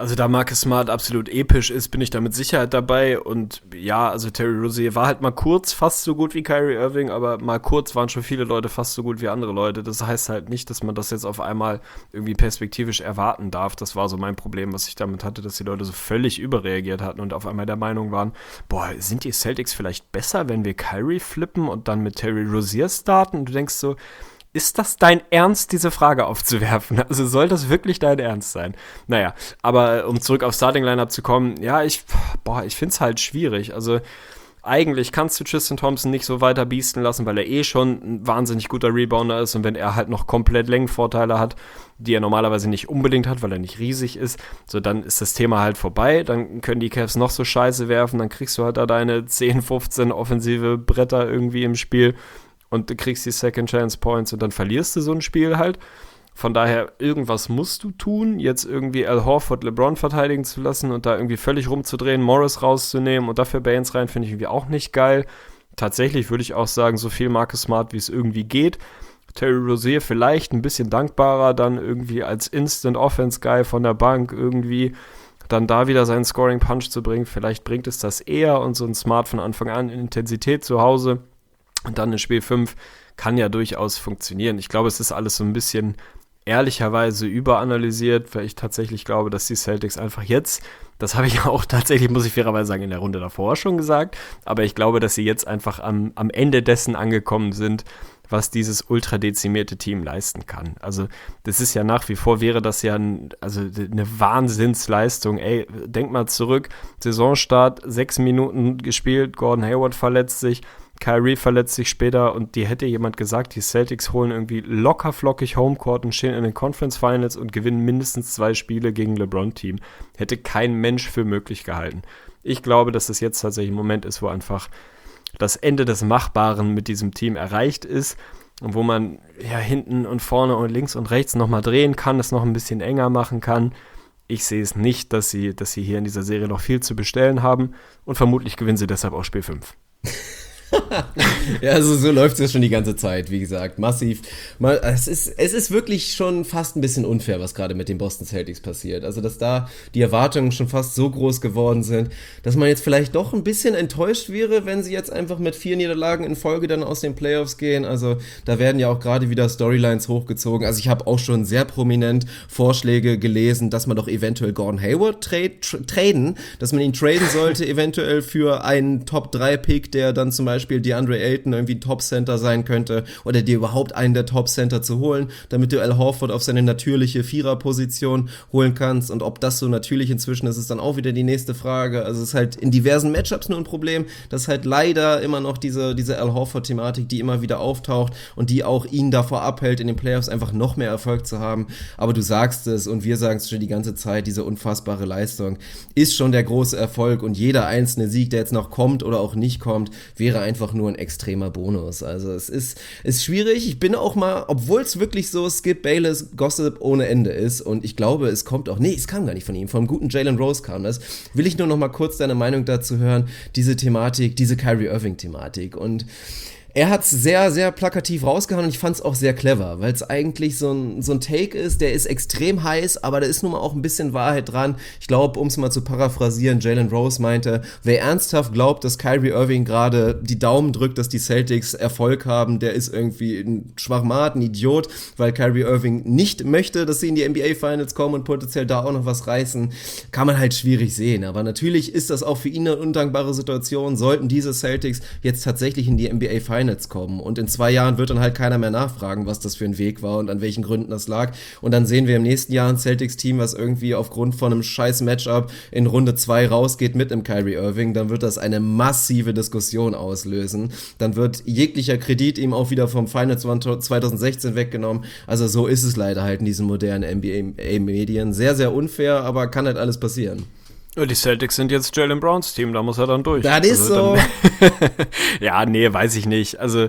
E: Also da Marcus Smart absolut episch ist, bin ich da mit Sicherheit dabei. Und ja, also Terry Rozier war halt mal kurz fast so gut wie Kyrie Irving, aber mal kurz waren schon viele Leute fast so gut wie andere Leute. Das heißt halt nicht, dass man das jetzt auf einmal irgendwie perspektivisch erwarten darf. Das war so mein Problem, was ich damit hatte, dass die Leute so völlig überreagiert hatten und auf einmal der Meinung waren, boah, sind die Celtics vielleicht besser, wenn wir Kyrie flippen und dann mit Terry Rozier starten? Und du denkst so, ist das dein Ernst, diese Frage aufzuwerfen? Also soll das wirklich dein Ernst sein? Naja, aber um zurück aufs Starting-Lineup zu kommen, ja, ich, boah, ich finde es halt schwierig. Also eigentlich kannst du Tristan Thompson nicht so weiter biesten lassen, weil er eh schon ein wahnsinnig guter Rebounder ist und wenn er halt noch komplett Längenvorteile hat, die er normalerweise nicht unbedingt hat, weil er nicht riesig ist, so dann ist das Thema halt vorbei, dann können die Cavs noch so scheiße werfen, dann kriegst du halt da deine zehn, fünfzehn offensive Bretter irgendwie im Spiel und du kriegst die Second Chance Points und dann verlierst du so ein Spiel halt. Von daher, irgendwas musst du tun, jetzt irgendwie Al Horford LeBron verteidigen zu lassen und da irgendwie völlig rumzudrehen, Morris rauszunehmen und dafür Baines rein, finde ich irgendwie auch nicht geil. Tatsächlich würde ich auch sagen, so viel Marcus Smart, wie es irgendwie geht. Terry Rozier vielleicht ein bisschen dankbarer, dann irgendwie als Instant-Offense-Guy von der Bank irgendwie dann da wieder seinen Scoring-Punch zu bringen. Vielleicht bringt es das eher und so ein Smart von Anfang an in Intensität zu Hause. Und dann in Spiel fünf kann ja durchaus funktionieren. Ich glaube, es ist alles so ein bisschen ehrlicherweise überanalysiert, weil ich tatsächlich glaube, dass die Celtics einfach jetzt, das habe ich auch tatsächlich, muss ich fairerweise sagen, in der Runde davor schon gesagt, aber ich glaube, dass sie jetzt einfach am, am Ende dessen angekommen sind, was dieses ultradezimierte Team leisten kann. Also das ist ja nach wie vor, wäre das ja ein, also eine Wahnsinnsleistung. Ey, denk mal zurück, Saisonstart, sechs Minuten gespielt, Gordon Hayward verletzt sich, Kyrie verletzt sich später und dir hätte jemand gesagt, die Celtics holen irgendwie locker flockig Homecourt und stehen in den Conference Finals und gewinnen mindestens zwei Spiele gegen LeBron-Team. Hätte kein Mensch für möglich gehalten. Ich glaube, dass das jetzt tatsächlich ein Moment ist, wo einfach das Ende des Machbaren mit diesem Team erreicht ist und wo man ja hinten und vorne und links und rechts nochmal drehen kann, es noch ein bisschen enger machen kann. Ich sehe es nicht, dass sie, dass sie hier in dieser Serie noch viel zu bestellen haben und vermutlich gewinnen sie deshalb auch Spiel fünf.
D: Ja, also so läuft es ja schon die ganze Zeit, wie gesagt, massiv. Mal, es ist, es ist wirklich schon fast ein bisschen unfair, was gerade mit den Boston Celtics passiert. Also, dass da die Erwartungen schon fast so groß geworden sind, dass man jetzt vielleicht doch ein bisschen enttäuscht wäre, wenn sie jetzt einfach mit vier Niederlagen in Folge dann aus den Playoffs gehen. Also, da werden ja auch gerade wieder Storylines hochgezogen. Also, ich habe auch schon sehr prominent Vorschläge gelesen, dass man doch eventuell Gordon Hayward trade, tra- traden, dass man ihn traden sollte, eventuell für einen Top drei Pick, der dann zum Beispiel DeAndre Ayton irgendwie Top-Center sein könnte oder dir überhaupt einen der Top-Center zu holen, damit du Al Horford auf seine natürliche Vierer-Position holen kannst und ob das so natürlich inzwischen ist, ist dann auch wieder die nächste Frage. Also es ist halt in diversen Matchups nur ein Problem, dass halt leider immer noch diese, diese Al Horford-Thematik, die immer wieder auftaucht und die auch ihn davor abhält, in den Playoffs einfach noch mehr Erfolg zu haben. Aber du sagst es und wir sagen es schon die ganze Zeit, diese unfassbare Leistung ist schon der große Erfolg und jeder einzelne Sieg, der jetzt noch kommt oder auch nicht kommt, wäre einfach nur ein extremer Bonus. Also es ist, ist schwierig. Ich bin auch mal, obwohl es wirklich so Skip Bayless Gossip ohne Ende ist und ich glaube, es kommt auch, nee, es kam gar nicht von ihm, vom guten Jalen Rose kam das, will ich nur noch mal kurz deine Meinung dazu hören, diese Thematik, diese Kyrie Irving-Thematik und er hat es sehr, sehr plakativ rausgehauen und ich fand es auch sehr clever, weil es eigentlich so ein, so ein Take ist, der ist extrem heiß, aber da ist nun mal auch ein bisschen Wahrheit dran. Ich glaube, um es mal zu paraphrasieren, Jalen Rose meinte, wer ernsthaft glaubt, dass Kyrie Irving gerade die Daumen drückt, dass die Celtics Erfolg haben, der ist irgendwie ein Schwachmat, ein Idiot, weil Kyrie Irving nicht möchte, dass sie in die N B A Finals kommen und potenziell da auch noch was reißen, kann man halt schwierig sehen. Aber natürlich ist das auch für ihn eine undankbare Situation, sollten diese Celtics jetzt tatsächlich in die N B A Finals kommen. Und in zwei Jahren wird dann halt keiner mehr nachfragen, was das für ein Weg war und an welchen Gründen das lag. Und dann sehen wir im nächsten Jahr ein Celtics-Team, was irgendwie aufgrund von einem scheiß Matchup in Runde zwei rausgeht mit dem Kyrie Irving. Dann wird das eine massive Diskussion auslösen. Dann wird jeglicher Kredit ihm auch wieder vom Finals zwanzig sechzehn weggenommen. Also so ist es leider halt in diesen modernen N B A-Medien. Sehr, sehr unfair, aber kann halt alles passieren.
E: Die Celtics sind jetzt Jaylen Browns Team, da muss er dann durch.
D: Das ist
E: also
D: so.
E: Ja, nee, weiß ich nicht. Also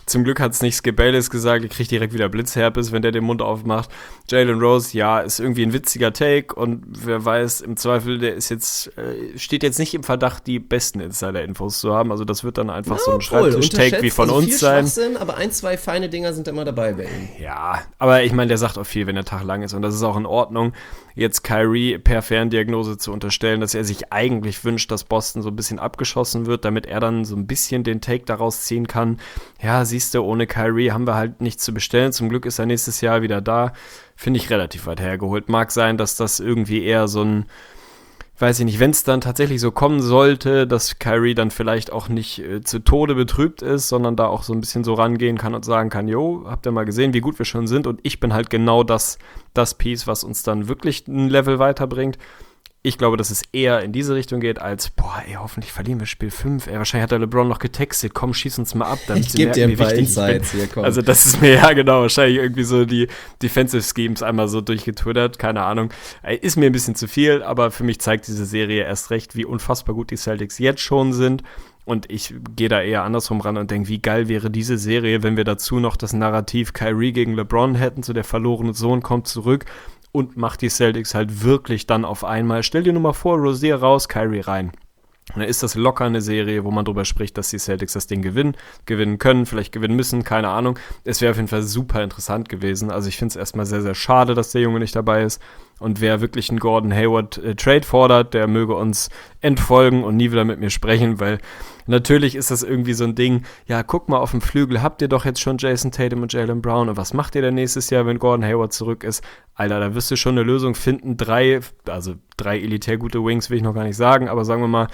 E: Zum Glück hat es nicht Skip Bayless gesagt, er kriegt direkt wieder Blitzherpes, wenn der den Mund aufmacht. Jalen Rose, ja, ist irgendwie ein witziger Take und wer weiß, im Zweifel, der ist jetzt, äh, steht jetzt nicht im Verdacht, die besten Insider-Infos zu haben. Also das wird dann einfach ja, so ein Schreibtisch-Take wie von
D: also
E: uns
D: viel
E: sein.
D: Aber ein, zwei feine Dinger sind immer dabei bei ihm.
E: Ja, aber ich meine, der sagt auch viel, wenn der Tag lang ist und das ist auch in Ordnung. Jetzt Kyrie per Ferndiagnose zu unterstellen, dass er sich eigentlich wünscht, dass Boston so ein bisschen abgeschossen wird, damit er dann so ein bisschen den Take daraus ziehen kann. Ja, siehst du, ohne Kyrie haben wir halt nichts zu bestellen. Zum Glück ist er nächstes Jahr wieder da. Finde ich relativ weit hergeholt. Mag sein, dass das irgendwie eher so ein, weiß ich nicht, wenn es dann tatsächlich so kommen sollte, dass Kyrie dann vielleicht auch nicht äh, zu Tode betrübt ist, sondern da auch so ein bisschen so rangehen kann und sagen kann, jo, habt ihr mal gesehen, wie gut wir schon sind und ich bin halt genau das, das Piece, was uns dann wirklich ein Level weiterbringt. Ich glaube, dass es eher in diese Richtung geht, als, boah, ey, hoffentlich verlieren wir Spiel fünf. Ey, wahrscheinlich hat der LeBron noch getextet, komm, schieß uns mal ab. Damit
D: ich gebe dir ein paar Insights
E: hier,
D: komm.
E: Also das ist mir, ja genau, wahrscheinlich irgendwie so die Defensive Schemes einmal so durchgetwittert, keine Ahnung. Ey, ist mir ein bisschen zu viel, aber für mich zeigt diese Serie erst recht, wie unfassbar gut die Celtics jetzt schon sind. Und ich gehe da eher andersrum ran und denke, wie geil wäre diese Serie, wenn wir dazu noch das Narrativ Kyrie gegen LeBron hätten, so der verlorene Sohn kommt zurück und macht die Celtics halt wirklich dann auf einmal. Stell dir nur mal vor, Rozier raus, Kyrie rein. Und dann ist das locker eine Serie, wo man drüber spricht, dass die Celtics das Ding gewinnen, gewinnen können, vielleicht gewinnen müssen, keine Ahnung. Es wäre auf jeden Fall super interessant gewesen. Also ich finde es erstmal sehr, sehr schade, dass der Junge nicht dabei ist. Und wer wirklich einen Gordon Hayward äh, Trade fordert, der möge uns entfolgen und nie wieder mit mir sprechen, weil natürlich ist das irgendwie so ein Ding, ja, guck mal, auf dem Flügel habt ihr doch jetzt schon Jason Tatum und Jaylen Brown und was macht ihr denn nächstes Jahr, wenn Gordon Hayward zurück ist? Alter, da wirst du schon eine Lösung finden. Drei, also drei elitär gute Wings will ich noch gar nicht sagen, aber sagen wir mal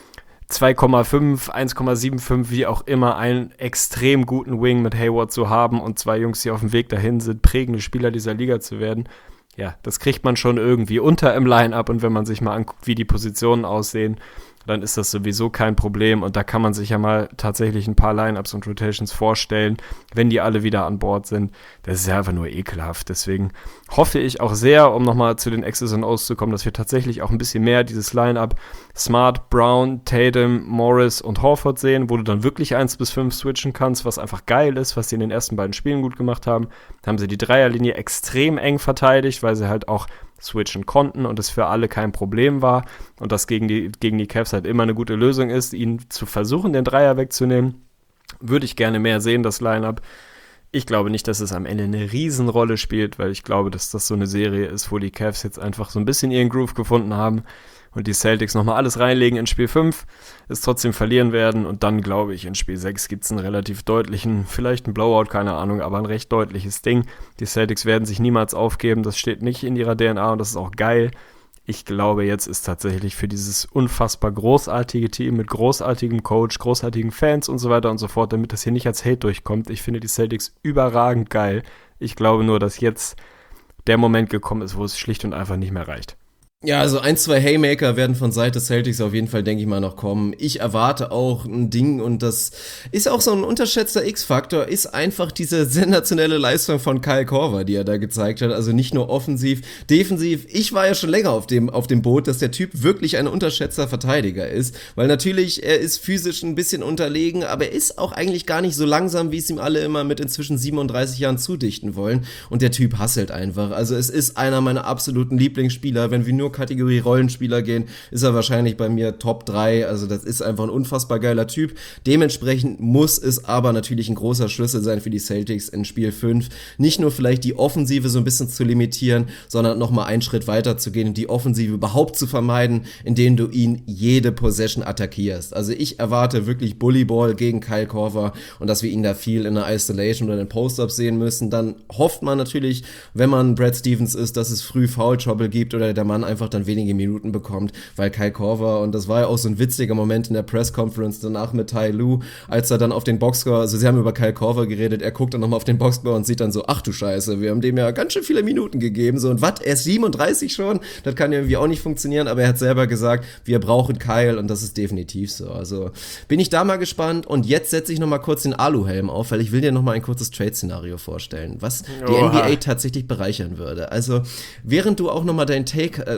E: zwei Komma fünf, eins Komma fünfundsiebzig, wie auch immer, einen extrem guten Wing mit Hayward zu haben und zwei Jungs, die auf dem Weg dahin sind, prägende Spieler dieser Liga zu werden. Ja, das kriegt man schon irgendwie unter im Line-Up und wenn man sich mal anguckt, wie die Positionen aussehen, dann ist das sowieso kein Problem und da kann man sich ja mal tatsächlich ein paar Line-Ups und Rotations vorstellen, wenn die alle wieder an Bord sind. Das ist ja einfach nur ekelhaft. Deswegen hoffe ich auch sehr, um nochmal zu den X's und O's zu kommen, dass wir tatsächlich auch ein bisschen mehr dieses Line-Up Smart, Brown, Tatum, Morris und Horford sehen, wo du dann wirklich eins bis fünf switchen kannst, was einfach geil ist, was sie in den ersten beiden Spielen gut gemacht haben. Da haben sie die Dreierlinie extrem eng verteidigt, weil sie halt auch switchen konnten und es für alle kein Problem war und das gegen die, gegen die Cavs halt immer eine gute Lösung ist, ihnen zu versuchen, den Dreier wegzunehmen. Würde ich gerne mehr sehen, das Line-Up. Ich glaube nicht, dass es am Ende eine Riesenrolle spielt, weil ich glaube, dass das so eine Serie ist, wo die Cavs jetzt einfach so ein bisschen ihren Groove gefunden haben und die Celtics nochmal alles reinlegen in Spiel fünf, es trotzdem verlieren werden und dann, glaube ich, in Spiel sechs gibt es einen relativ deutlichen, vielleicht ein Blowout, keine Ahnung, aber ein recht deutliches Ding. Die Celtics werden sich niemals aufgeben, das steht nicht in ihrer D N A und das ist auch geil. Ich glaube, jetzt ist tatsächlich für dieses unfassbar großartige Team mit großartigem Coach, großartigen Fans und so weiter und so fort, damit das hier nicht als Hate durchkommt. Ich finde die Celtics überragend geil. Ich glaube nur, dass jetzt der Moment gekommen ist, wo es schlicht und einfach nicht mehr reicht.
D: Ja, also ein, zwei Haymaker werden von Seite Celtics auf jeden Fall, denke ich mal, noch kommen. Ich erwarte auch ein Ding und das ist auch so ein unterschätzter X-Faktor, ist einfach diese sensationelle Leistung von Kyle Korver, die er da gezeigt hat. Also nicht nur offensiv, defensiv. Ich war ja schon länger auf dem, auf dem Boot, dass der Typ wirklich ein unterschätzter Verteidiger ist, weil natürlich, er ist physisch ein bisschen unterlegen, aber er ist auch eigentlich gar nicht so langsam, wie es ihm alle immer mit inzwischen siebenunddreißig Jahren zudichten wollen. Und der Typ hasselt einfach. Also es ist einer meiner absoluten Lieblingsspieler, wenn wir nur Kategorie Rollenspieler gehen, ist er wahrscheinlich bei mir Top drei, also das ist einfach ein unfassbar geiler Typ. Dementsprechend muss es aber natürlich ein großer Schlüssel sein für die Celtics in Spiel fünf, nicht nur vielleicht die Offensive so ein bisschen zu limitieren, sondern nochmal einen Schritt weiter zu gehen und die Offensive überhaupt zu vermeiden, indem du ihn jede Possession attackierst. Also ich erwarte wirklich Bullyball gegen Kyle Korver und dass wir ihn da viel in der Isolation oder in den Post-Ups sehen müssen. Dann hofft man natürlich, wenn man Brad Stevens ist, dass es früh Foul Trouble gibt oder der Mann einfach dann wenige Minuten bekommt, weil Kyle Korver, und das war ja auch so ein witziger Moment in der Press-Conference danach mit Ty Lue, als er dann auf den Boxscore, also sie haben über Kyle Korver geredet, er guckt dann nochmal auf den Boxscore und sieht dann so, ach du Scheiße, wir haben dem ja ganz schön viele Minuten gegeben, so, und was, er ist siebenunddreißig schon? Das kann ja irgendwie auch nicht funktionieren, aber er hat selber gesagt, wir brauchen Kyle und das ist definitiv so, also bin ich da mal gespannt und jetzt setze ich nochmal kurz den Aluhelm auf, weil ich will dir nochmal ein kurzes Trade-Szenario vorstellen, was die Oha. N B A tatsächlich bereichern würde. Also, während du auch nochmal deinen Take äh,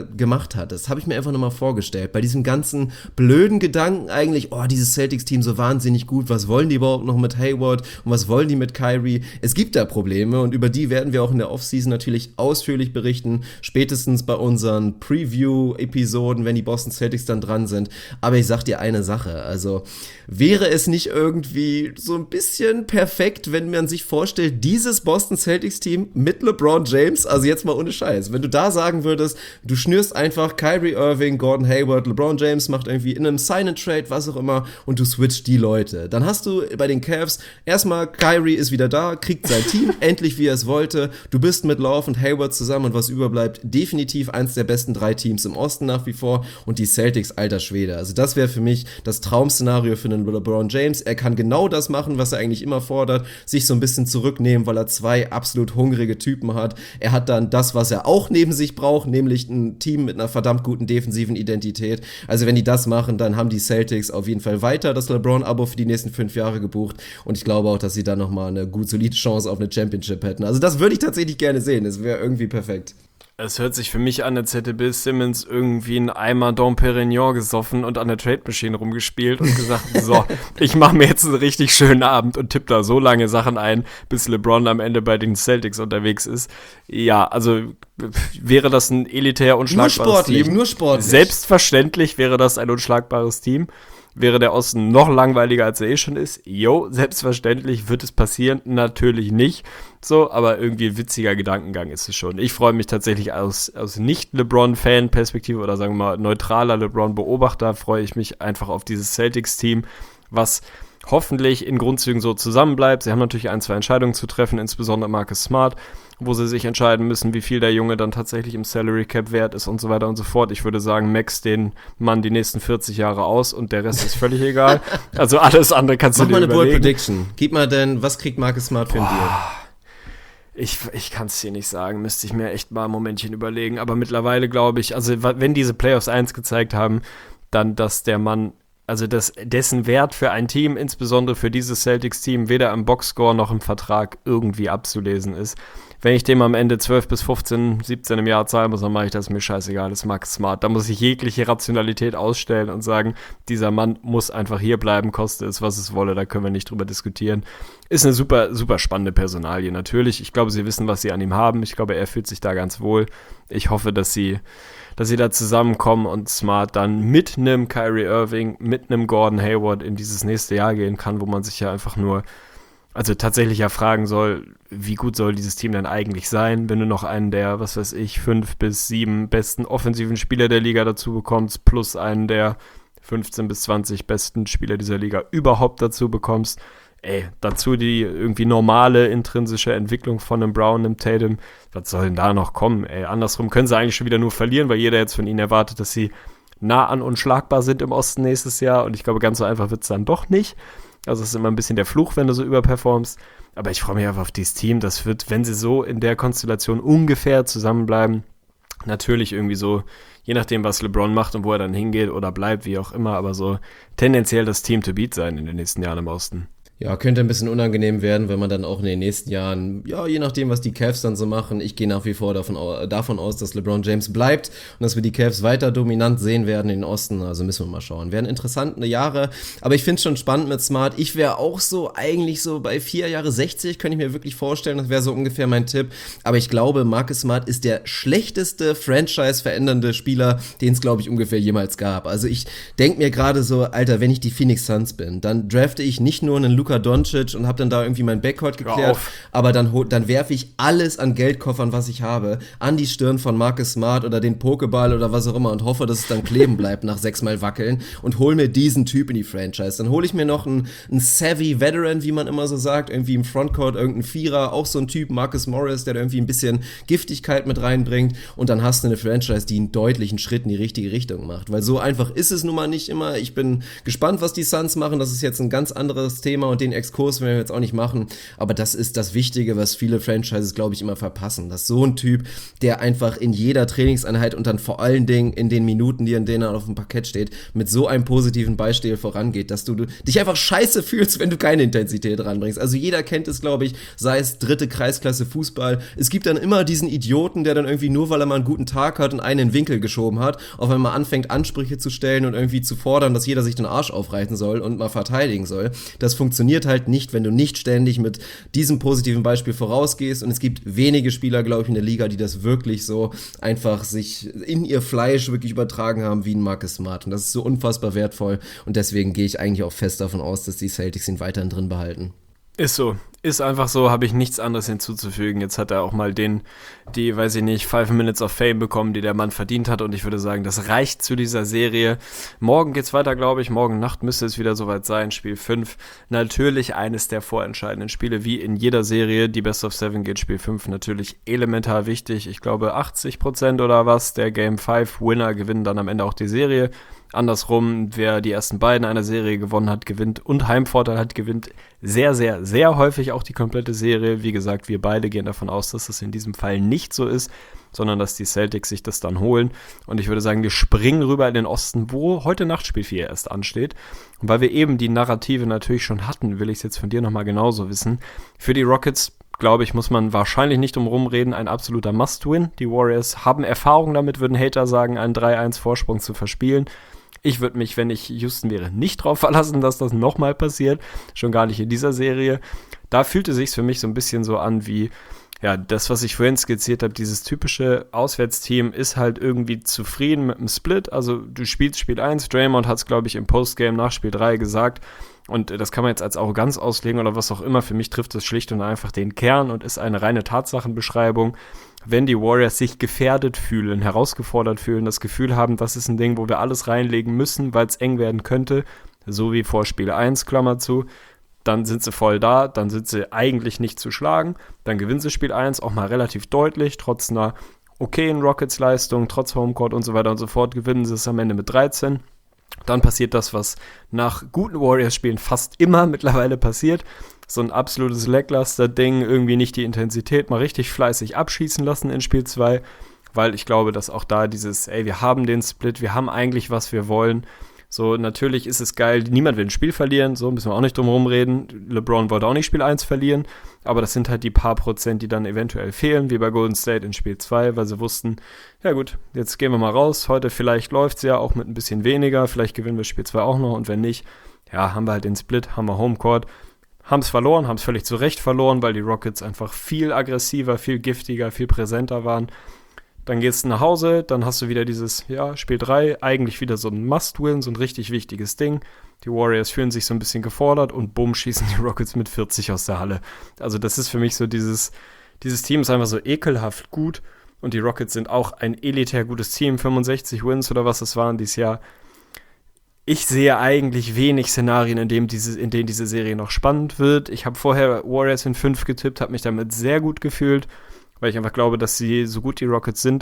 D: gemacht hat. Das habe ich mir einfach nochmal vorgestellt. Bei diesem ganzen blöden Gedanken eigentlich, oh, dieses Celtics-Team so wahnsinnig gut, was wollen die überhaupt noch mit Hayward und was wollen die mit Kyrie? Es gibt da Probleme und über die werden wir auch in der Offseason natürlich ausführlich berichten, spätestens bei unseren Preview-Episoden, wenn die Boston Celtics dann dran sind. Aber ich sag dir eine Sache, also wäre es nicht irgendwie so ein bisschen perfekt, wenn man sich vorstellt, dieses Boston Celtics-Team mit LeBron James, also jetzt mal ohne Scheiß, wenn du da sagen würdest, du schnürst einfach Kyrie Irving, Gordon Hayward, LeBron James macht irgendwie in einem Sign-and-Trade, was auch immer, und du switcht die Leute. Dann hast du bei den Cavs erstmal, Kyrie ist wieder da, kriegt sein Team, endlich wie er es wollte, du bist mit Love und Hayward zusammen und was überbleibt, definitiv eins der besten drei Teams im Osten nach wie vor und die Celtics, alter Schwede. Also das wäre für mich das Traum-Szenario für einen LeBron James. Er kann genau das machen, was er eigentlich immer fordert, sich so ein bisschen zurücknehmen, weil er zwei absolut hungrige Typen hat. Er hat dann das, was er auch neben sich braucht, nämlich ein Team mit einer verdammt guten defensiven Identität. Also wenn die das machen, dann haben die Celtics auf jeden Fall weiter das LeBron-Abo für die nächsten fünf Jahre gebucht und ich glaube auch, dass sie dann nochmal eine gut solide Chance auf eine Championship hätten. Also das würde ich tatsächlich gerne sehen. Das wäre irgendwie perfekt.
E: Es hört sich für mich an, als hätte Bill Simmons irgendwie einen Eimer Dom Perignon gesoffen und an der Trade Machine rumgespielt und gesagt, so, ich mache mir jetzt einen richtig schönen Abend und tippe da so lange Sachen ein, bis LeBron am Ende bei den Celtics unterwegs ist. Ja, also wäre das ein elitär unschlagbares
D: nur sportlich,
E: Team.
D: Nur sportlich.
E: Selbstverständlich wäre das ein unschlagbares Team. Wäre der Osten noch langweiliger, als er eh schon ist? Jo, selbstverständlich wird es passieren. Natürlich nicht. So, aber irgendwie ein witziger Gedankengang ist es schon. Ich freue mich tatsächlich aus, aus Nicht-LeBron-Fan-Perspektive oder sagen wir mal neutraler LeBron-Beobachter, freue ich mich einfach auf dieses Celtics-Team, was hoffentlich in Grundzügen so zusammenbleibt. Sie haben natürlich ein, zwei Entscheidungen zu treffen, insbesondere Marcus Smart, wo sie sich entscheiden müssen, wie viel der Junge dann tatsächlich im Salary Cap wert ist und so weiter und so fort. Ich würde sagen, max den Mann die nächsten vierzig Jahre aus und der Rest ist völlig egal. Also alles andere kannst du
D: Mach
E: dir
D: mal eine
E: überlegen.
D: Bold Prediction. Gib mal denn, was kriegt Marcus Smart für ein Deal?
E: Ich, ich kann es dir nicht sagen, müsste ich mir echt mal ein Momentchen überlegen. Aber mittlerweile glaube ich, also wenn diese Playoffs eins gezeigt haben, dann, dass der Mann, also dass dessen Wert für ein Team, insbesondere für dieses Celtics-Team, weder im Boxscore noch im Vertrag irgendwie abzulesen ist. Wenn ich dem am Ende zwölf bis fünfzehn, siebzehn im Jahr zahlen muss, dann mache ich das, mir scheißegal, das ist Marcus Smart. Da muss ich jegliche Rationalität ausstellen und sagen, dieser Mann muss einfach hier bleiben, koste es, was es wolle, da können wir nicht drüber diskutieren. Ist eine super, super spannende Personalie, natürlich. Ich glaube, sie wissen, was sie an ihm haben. Ich glaube, er fühlt sich da ganz wohl. Ich hoffe, dass sie, dass sie da zusammenkommen und Smart dann mit einem Kyrie Irving, mit einem Gordon Hayward in dieses nächste Jahr gehen kann, wo man sich ja einfach nur also tatsächlich ja fragen soll, wie gut soll dieses Team denn eigentlich sein, wenn du noch einen der, was weiß ich, fünf bis sieben besten offensiven Spieler der Liga dazu bekommst, plus einen der fünfzehn bis zwanzig besten Spieler dieser Liga überhaupt dazu bekommst. Ey, dazu die irgendwie normale intrinsische Entwicklung von einem Brown, einem Tatum. Was soll denn da noch kommen? Ey, andersrum können sie eigentlich schon wieder nur verlieren, weil jeder jetzt von ihnen erwartet, dass sie nah an unschlagbar sind im Osten nächstes Jahr. Und ich glaube, ganz so einfach wird es dann doch nicht. Also es ist immer ein bisschen der Fluch, wenn du so überperformst. Aber ich freue mich einfach auf dieses Team. Das wird, wenn sie so in der Konstellation ungefähr zusammenbleiben, natürlich irgendwie so, je nachdem, was LeBron macht und wo er dann hingeht oder bleibt, wie auch immer, aber so tendenziell das Team to beat sein in den nächsten Jahren im Osten.
D: Ja, könnte ein bisschen unangenehm werden, wenn man dann auch in den nächsten Jahren, ja, je nachdem, was die Cavs dann so machen, ich gehe nach wie vor davon, davon aus, dass LeBron James bleibt und dass wir die Cavs weiter dominant sehen werden in den Osten, also müssen wir mal schauen. Werden interessante Jahre, aber ich finde es schon spannend mit Smart. Ich wäre auch so, eigentlich so bei vier Jahre sechzig, könnte ich mir wirklich vorstellen, das wäre so ungefähr mein Tipp, aber ich glaube, Marcus Smart ist der schlechteste Franchise-verändernde Spieler, den es, glaube ich, ungefähr jemals gab. Also ich denke mir gerade so, Alter, wenn ich die Phoenix Suns bin, dann drafte ich nicht nur einen Luka Doncic und habe dann da irgendwie mein Backcourt geklärt, aber dann, dann werfe ich alles an Geldkoffern, was ich habe, an die Stirn von Marcus Smart oder den Pokéball oder was auch immer und hoffe, dass es dann kleben bleibt nach sechsmal Wackeln und hole mir diesen Typ in die Franchise. Dann hole ich mir noch einen, einen savvy Veteran, wie man immer so sagt, irgendwie im Frontcourt irgendein Vierer, auch so ein Typ, Marcus Morris, der da irgendwie ein bisschen Giftigkeit mit reinbringt und dann hast du eine Franchise, die einen deutlichen Schritt in die richtige Richtung macht, weil so einfach ist es nun mal nicht immer. Ich bin gespannt, was die Suns machen, das ist jetzt ein ganz anderes Thema und den Exkurs werden wir jetzt auch nicht machen, aber das ist das Wichtige, was viele Franchises, glaube ich, immer verpassen, dass so ein Typ, der einfach in jeder Trainingseinheit und dann vor allen Dingen in den Minuten, die in denen er auf dem Parkett steht, mit so einem positiven Beispiel vorangeht, dass du, du dich einfach scheiße fühlst, wenn du keine Intensität ranbringst. Also jeder kennt es, glaube ich, sei es dritte Kreisklasse Fußball. Es gibt dann immer diesen Idioten, der dann irgendwie nur, weil er mal einen guten Tag hat und einen in den Winkel geschoben hat, auf einmal anfängt, Ansprüche zu stellen und irgendwie zu fordern, dass jeder sich den Arsch aufreißen soll und mal verteidigen soll. Das funktioniert halt nicht, wenn du nicht ständig mit diesem positiven Beispiel vorausgehst, und es gibt wenige Spieler, glaube ich, in der Liga, die das wirklich so einfach sich in ihr Fleisch wirklich übertragen haben wie ein Marcus Smart, und das ist so unfassbar wertvoll, und deswegen gehe ich eigentlich auch fest davon aus, dass die Celtics ihn weiterhin drin behalten.
E: Ist so. Ist einfach so, habe ich nichts anderes hinzuzufügen. Jetzt hat er auch mal den, die, weiß ich nicht, Five Minutes of Fame bekommen, die der Mann verdient hat, und ich würde sagen, das reicht zu dieser Serie. Morgen geht's weiter, glaube ich. Morgen Nacht müsste es wieder soweit sein. Spiel fünf. Natürlich eines der vorentscheidenden Spiele, wie in jeder Serie. Die Best of Seven geht Spiel fünf natürlich elementar wichtig. Ich glaube, achtzig Prozent oder was der Game fünf Winner gewinnen dann am Ende auch die Serie. Andersrum, wer die ersten beiden einer Serie gewonnen hat, gewinnt, und Heimvorteil hat, gewinnt sehr, sehr, sehr häufig auch die komplette Serie. Wie gesagt, wir beide gehen davon aus, dass es in diesem Fall nicht so ist, sondern dass die Celtics sich das dann holen. Und ich würde sagen, wir springen rüber in den Osten, wo heute Nacht Spiel vier erst ansteht. Und weil wir eben die Narrative natürlich schon hatten, will ich es jetzt von dir nochmal genauso wissen. Für die Rockets, glaube ich, muss man wahrscheinlich nicht drum rumreden, ein absoluter Must-Win. Die Warriors haben Erfahrung damit, würden Hater sagen, einen drei eins Vorsprung zu verspielen. Ich würde mich, wenn ich Houston wäre, nicht drauf verlassen, dass das nochmal passiert. Schon gar nicht in dieser Serie. Da fühlte sich's für mich so ein bisschen so an wie, ja, das, was ich vorhin skizziert habe, dieses typische Auswärtsteam ist halt irgendwie zufrieden mit dem Split. Also du spielst Spiel eins, Draymond hat es, glaube ich, im Postgame nach Spiel drei gesagt. Und das kann man jetzt als Arroganz auslegen oder was auch immer. Für mich trifft es schlicht und einfach den Kern und ist eine reine Tatsachenbeschreibung. Wenn die Warriors sich gefährdet fühlen, herausgefordert fühlen, das Gefühl haben, das ist ein Ding, wo wir alles reinlegen müssen, weil es eng werden könnte, so wie vor Spiel eins, Klammer zu, dann sind sie voll da, dann sind sie eigentlich nicht zu schlagen, dann gewinnen sie Spiel eins auch mal relativ deutlich, trotz einer okayen Rockets-Leistung, trotz Homecourt und so weiter und so fort, gewinnen sie es am Ende mit dreizehn. Dann passiert das, was nach guten Warriors-Spielen fast immer mittlerweile passiert. So ein absolutes Lackluster-Ding, irgendwie nicht die Intensität, mal richtig fleißig abschießen lassen in Spiel zwei, weil ich glaube, dass auch da dieses, ey, wir haben den Split, wir haben eigentlich, was wir wollen. So, natürlich ist es geil, niemand will ein Spiel verlieren, so müssen wir auch nicht drum rumreden. LeBron wollte auch nicht Spiel eins verlieren, aber das sind halt die paar Prozent, die dann eventuell fehlen, wie bei Golden State in Spiel zwei, weil sie wussten, ja gut, jetzt gehen wir mal raus, heute vielleicht läuft es ja auch mit ein bisschen weniger, vielleicht gewinnen wir Spiel zwei auch noch, und wenn nicht, ja, haben wir halt den Split, haben wir Homecourt, haben es verloren, haben es völlig zu Recht verloren, weil die Rockets einfach viel aggressiver, viel giftiger, viel präsenter waren. Dann gehst du nach Hause, dann hast du wieder dieses, ja, Spiel drei, eigentlich wieder so ein Must-Win, so ein richtig wichtiges Ding. Die Warriors fühlen sich so ein bisschen gefordert und bumm, schießen die Rockets mit vierzig aus der Halle. Also das ist für mich so dieses, dieses Team ist einfach so ekelhaft gut, und die Rockets sind auch ein elitär gutes Team, fünfundsechzig Wins oder was es waren dieses Jahr. Ich sehe eigentlich wenig Szenarien, in, dem diese, in denen diese Serie noch spannend wird. Ich habe vorher Warriors in fünf getippt, habe mich damit sehr gut gefühlt, weil ich einfach glaube, dass sie, so gut die Rockets sind,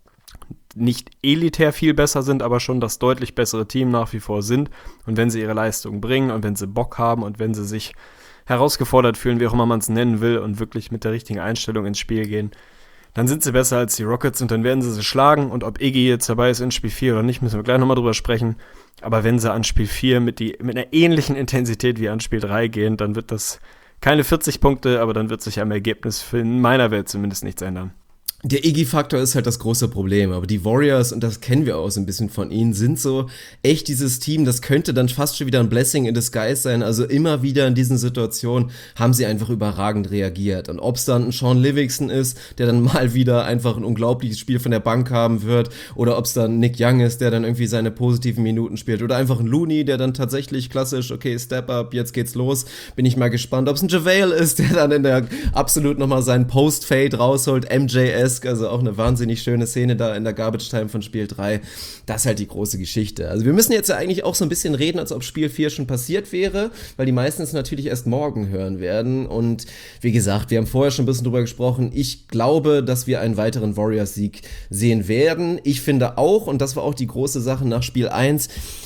E: nicht elitär viel besser sind, aber schon das deutlich bessere Team nach wie vor sind. Und wenn sie ihre Leistung bringen und wenn sie Bock haben und wenn sie sich herausgefordert fühlen, wie auch immer man es nennen will, und wirklich mit der richtigen Einstellung ins Spiel gehen, dann sind sie besser als die Rockets, und dann werden sie sie schlagen. Und ob Iggy jetzt dabei ist in Spiel vier oder nicht, müssen wir gleich nochmal drüber sprechen. Aber wenn sie an Spiel vier mit, die, mit einer ähnlichen Intensität wie an Spiel drei gehen, dann wird das keine vierzig Punkte, aber dann wird sich am Ergebnis für in meiner Welt zumindest nichts ändern.
D: Der Iggy-Faktor ist halt das große Problem, aber die Warriors, und das kennen wir auch so ein bisschen von ihnen, sind so echt dieses Team, das könnte dann fast schon wieder ein Blessing in disguise sein. Also immer wieder in diesen Situationen haben sie einfach überragend reagiert. Und ob es dann ein Sean Livingston ist, der dann mal wieder einfach ein unglaubliches Spiel von der Bank haben wird, oder ob es dann Nick Young ist, der dann irgendwie seine positiven Minuten spielt, oder einfach ein Looney, der dann tatsächlich klassisch, okay, Step up, jetzt geht's los, bin ich mal gespannt. Ob es ein JaVale ist, der dann in der absolut nochmal seinen Post-Fade rausholt, M J S, also auch eine wahnsinnig schöne Szene da in der Garbage Time von Spiel drei. Das ist halt die große Geschichte. Also wir müssen jetzt ja eigentlich auch so ein bisschen reden, als ob Spiel vier schon passiert wäre, weil die meisten es natürlich erst morgen hören werden. Und wie gesagt, wir haben vorher schon ein bisschen drüber gesprochen. Ich glaube, dass wir einen weiteren Warriors-Sieg sehen werden. Ich finde auch, und das war auch die große Sache nach Spiel eins,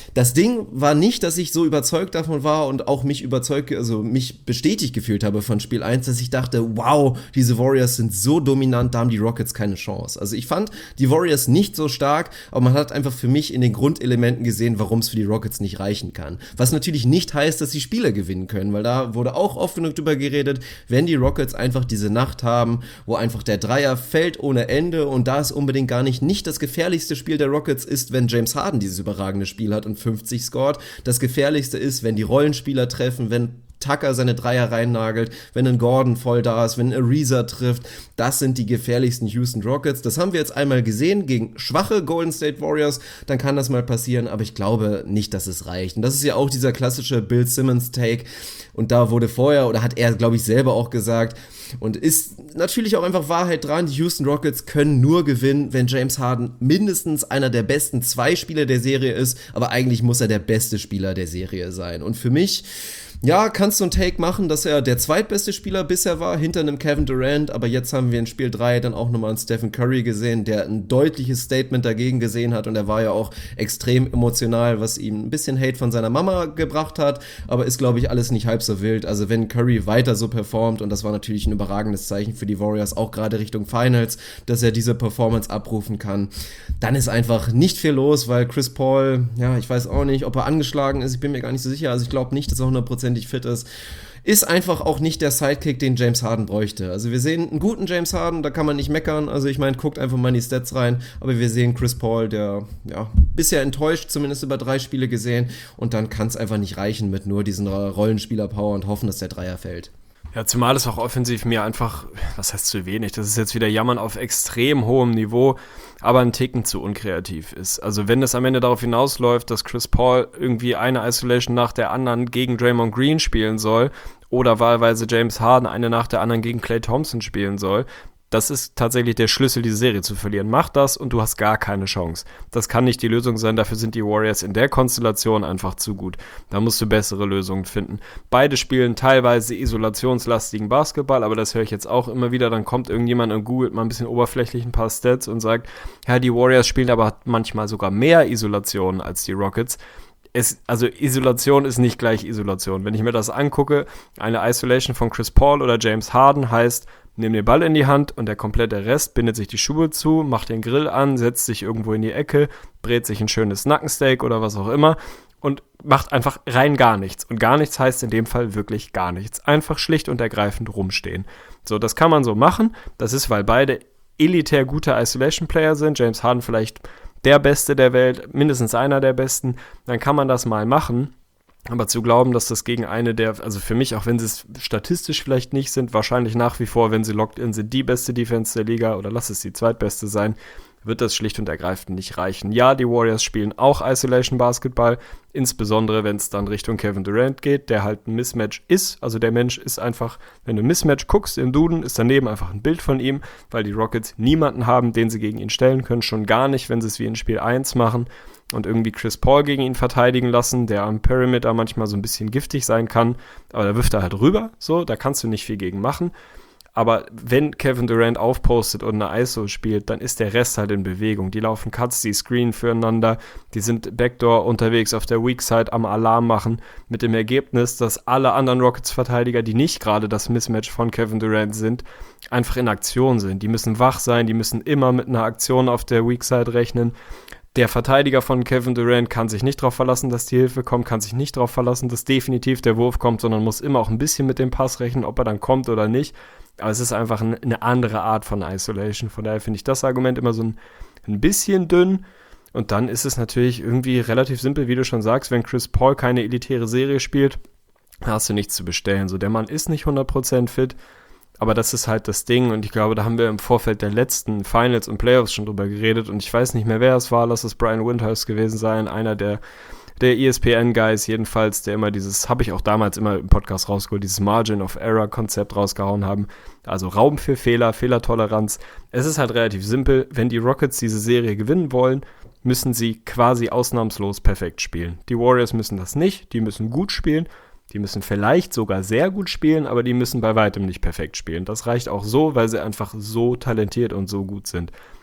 D: Das Ding war nicht, dass ich so überzeugt davon war und auch mich überzeugt, also mich bestätigt gefühlt habe von Spiel eins, dass ich dachte, wow, diese Warriors sind so dominant, da haben die Rockets keine Chance. Also ich fand die Warriors nicht so stark, aber man hat einfach für mich in den Grundelementen gesehen, warum es für die Rockets nicht reichen kann. Was natürlich nicht heißt, dass sie Spiele gewinnen können, weil da wurde auch oft genug drüber geredet, wenn die Rockets einfach diese Nacht haben, wo einfach der Dreier fällt ohne Ende und da es unbedingt gar nicht nicht das gefährlichste Spiel der Rockets ist, wenn James Harden dieses überragende Spiel hat und fünfzig scored. Das gefährlichste ist, wenn die Rollenspieler treffen, wenn Tucker seine Dreier reinnagelt, wenn ein Gordon voll da ist, wenn ein Ariza trifft. Das sind die gefährlichsten Houston Rockets. Das haben wir jetzt einmal gesehen gegen schwache Golden State Warriors. Dann kann das mal passieren, aber ich glaube nicht, dass es reicht. Und das ist ja auch dieser klassische Bill Simmons-Take. Und da wurde vorher, oder hat er, glaube ich, selber auch gesagt, und ist natürlich auch einfach Wahrheit dran, die Houston Rockets können nur gewinnen, wenn James Harden mindestens einer der besten zwei Spieler der Serie ist, aber eigentlich muss er der beste Spieler der Serie sein. Und für mich, ja, kannst du einen Take machen, dass er der zweitbeste Spieler bisher war, hinter einem Kevin Durant, aber jetzt haben wir in Spiel drei dann auch nochmal einen Stephen Curry gesehen, der ein deutliches Statement dagegen gesehen hat und er war ja auch extrem emotional, was ihm ein bisschen Hate von seiner Mama gebracht hat, aber ist, glaube ich, alles nicht halb so wild. Also wenn Curry weiter so performt, und das war natürlich ein überragendes Zeichen für die Warriors, auch gerade Richtung Finals, dass er diese Performance abrufen kann, dann ist einfach nicht viel los, weil Chris Paul, ja, ich weiß auch nicht, ob er angeschlagen ist, ich bin mir gar nicht so sicher, also ich glaube nicht, dass er hundert Prozent fit ist, ist einfach auch nicht der Sidekick, den James Harden bräuchte. Also wir sehen einen guten James Harden, da kann man nicht meckern, also ich meine, guckt einfach mal in die Stats rein, aber wir sehen Chris Paul, der ja bisher enttäuscht, zumindest über drei Spiele gesehen, und dann kann es einfach nicht reichen mit nur diesen Rollenspieler-Power und hoffen, dass der Dreier fällt.
E: Ja, zumal es auch offensiv mir einfach, was heißt zu wenig, das ist jetzt wieder Jammern auf extrem hohem Niveau, aber ein Ticken zu unkreativ ist. Also wenn es am Ende darauf hinausläuft, dass Chris Paul irgendwie eine Isolation nach der anderen gegen Draymond Green spielen soll oder wahlweise James Harden eine nach der anderen gegen Klay Thompson spielen soll, das ist tatsächlich der Schlüssel, diese Serie zu verlieren. Mach das und du hast gar keine Chance. Das kann nicht die Lösung sein, dafür sind die Warriors in der Konstellation einfach zu gut. Da musst du bessere Lösungen finden. Beide spielen teilweise isolationslastigen Basketball, aber das höre ich jetzt auch immer wieder. Dann kommt irgendjemand und googelt mal ein bisschen oberflächlich ein paar Stats und sagt, ja, die Warriors spielen aber manchmal sogar mehr Isolation als die Rockets. Es, also Isolation ist nicht gleich Isolation. Wenn ich mir das angucke, eine Isolation von Chris Paul oder James Harden heißt, nimm den Ball in die Hand und der komplette Rest bindet sich die Schuhe zu, macht den Grill an, setzt sich irgendwo in die Ecke, brät sich ein schönes Nackensteak oder was auch immer und macht einfach rein gar nichts. Und gar nichts heißt in dem Fall wirklich gar nichts. Einfach schlicht und ergreifend rumstehen. So, das kann man so machen. Das ist, weil beide elitär gute Isolation-Player sind. James Harden vielleicht der Beste der Welt, mindestens einer der Besten. Dann kann man das mal machen. Aber zu glauben, dass das gegen eine der, also für mich, auch wenn sie es statistisch vielleicht nicht sind, wahrscheinlich nach wie vor, wenn sie locked in sind, die beste Defense der Liga oder lass es die zweitbeste sein, wird das schlicht und ergreifend nicht reichen. Ja, die Warriors spielen auch Isolation-Basketball, insbesondere wenn es dann Richtung Kevin Durant geht, der halt ein Mismatch ist. Also der Mensch ist einfach, wenn du ein Mismatch guckst im Duden, ist daneben einfach ein Bild von ihm, weil die Rockets niemanden haben, den sie gegen ihn stellen können, schon gar nicht, wenn sie es wie in Spiel eins machen und irgendwie Chris Paul gegen ihn verteidigen lassen, der am Perimeter manchmal so ein bisschen giftig sein kann, aber da wirft er halt rüber, so, da kannst du nicht viel gegen machen. Aber wenn Kevin Durant aufpostet und eine I S O spielt, dann ist der Rest halt in Bewegung. Die laufen Cuts, die screenen füreinander, die sind Backdoor unterwegs auf der Weak Side am Alarm machen, mit dem Ergebnis, dass alle anderen Rockets-Verteidiger, die nicht gerade das Mismatch von Kevin Durant sind, einfach in Aktion sind. Die müssen wach sein, die müssen immer mit einer Aktion auf der Weak Side rechnen. Der Verteidiger von Kevin Durant kann sich nicht darauf verlassen, dass die Hilfe kommt, kann sich nicht darauf verlassen, dass definitiv der Wurf kommt, sondern muss immer auch ein bisschen mit dem Pass rechnen, ob er dann kommt oder nicht. Aber es ist einfach eine andere Art von Isolation. Von daher finde ich das Argument immer so ein, ein bisschen dünn. Und dann ist es natürlich irgendwie relativ simpel, wie du schon sagst, wenn Chris Paul keine elitäre Serie spielt, hast du nichts zu bestellen. So, der Mann ist nicht hundert Prozent fit, aber das ist halt das Ding. Und ich glaube, da haben wir im Vorfeld der letzten Finals und Playoffs schon drüber geredet. Und ich weiß nicht mehr, wer es war. Lass es Brian Windhorst gewesen sein, einer der Der E S P N-Guys jedenfalls, der immer dieses, habe ich auch damals immer im Podcast rausgeholt, dieses Margin of Error-Konzept rausgehauen haben. Also Raum für Fehler, Fehlertoleranz. Es ist halt relativ simpel. Wenn die Rockets diese Serie gewinnen wollen, müssen sie quasi ausnahmslos perfekt spielen. Die Warriors müssen das nicht. Die müssen gut spielen. Die müssen vielleicht sogar sehr gut spielen, aber die müssen bei weitem nicht perfekt spielen. Das reicht auch so, weil sie einfach so talentiert und so gut sind.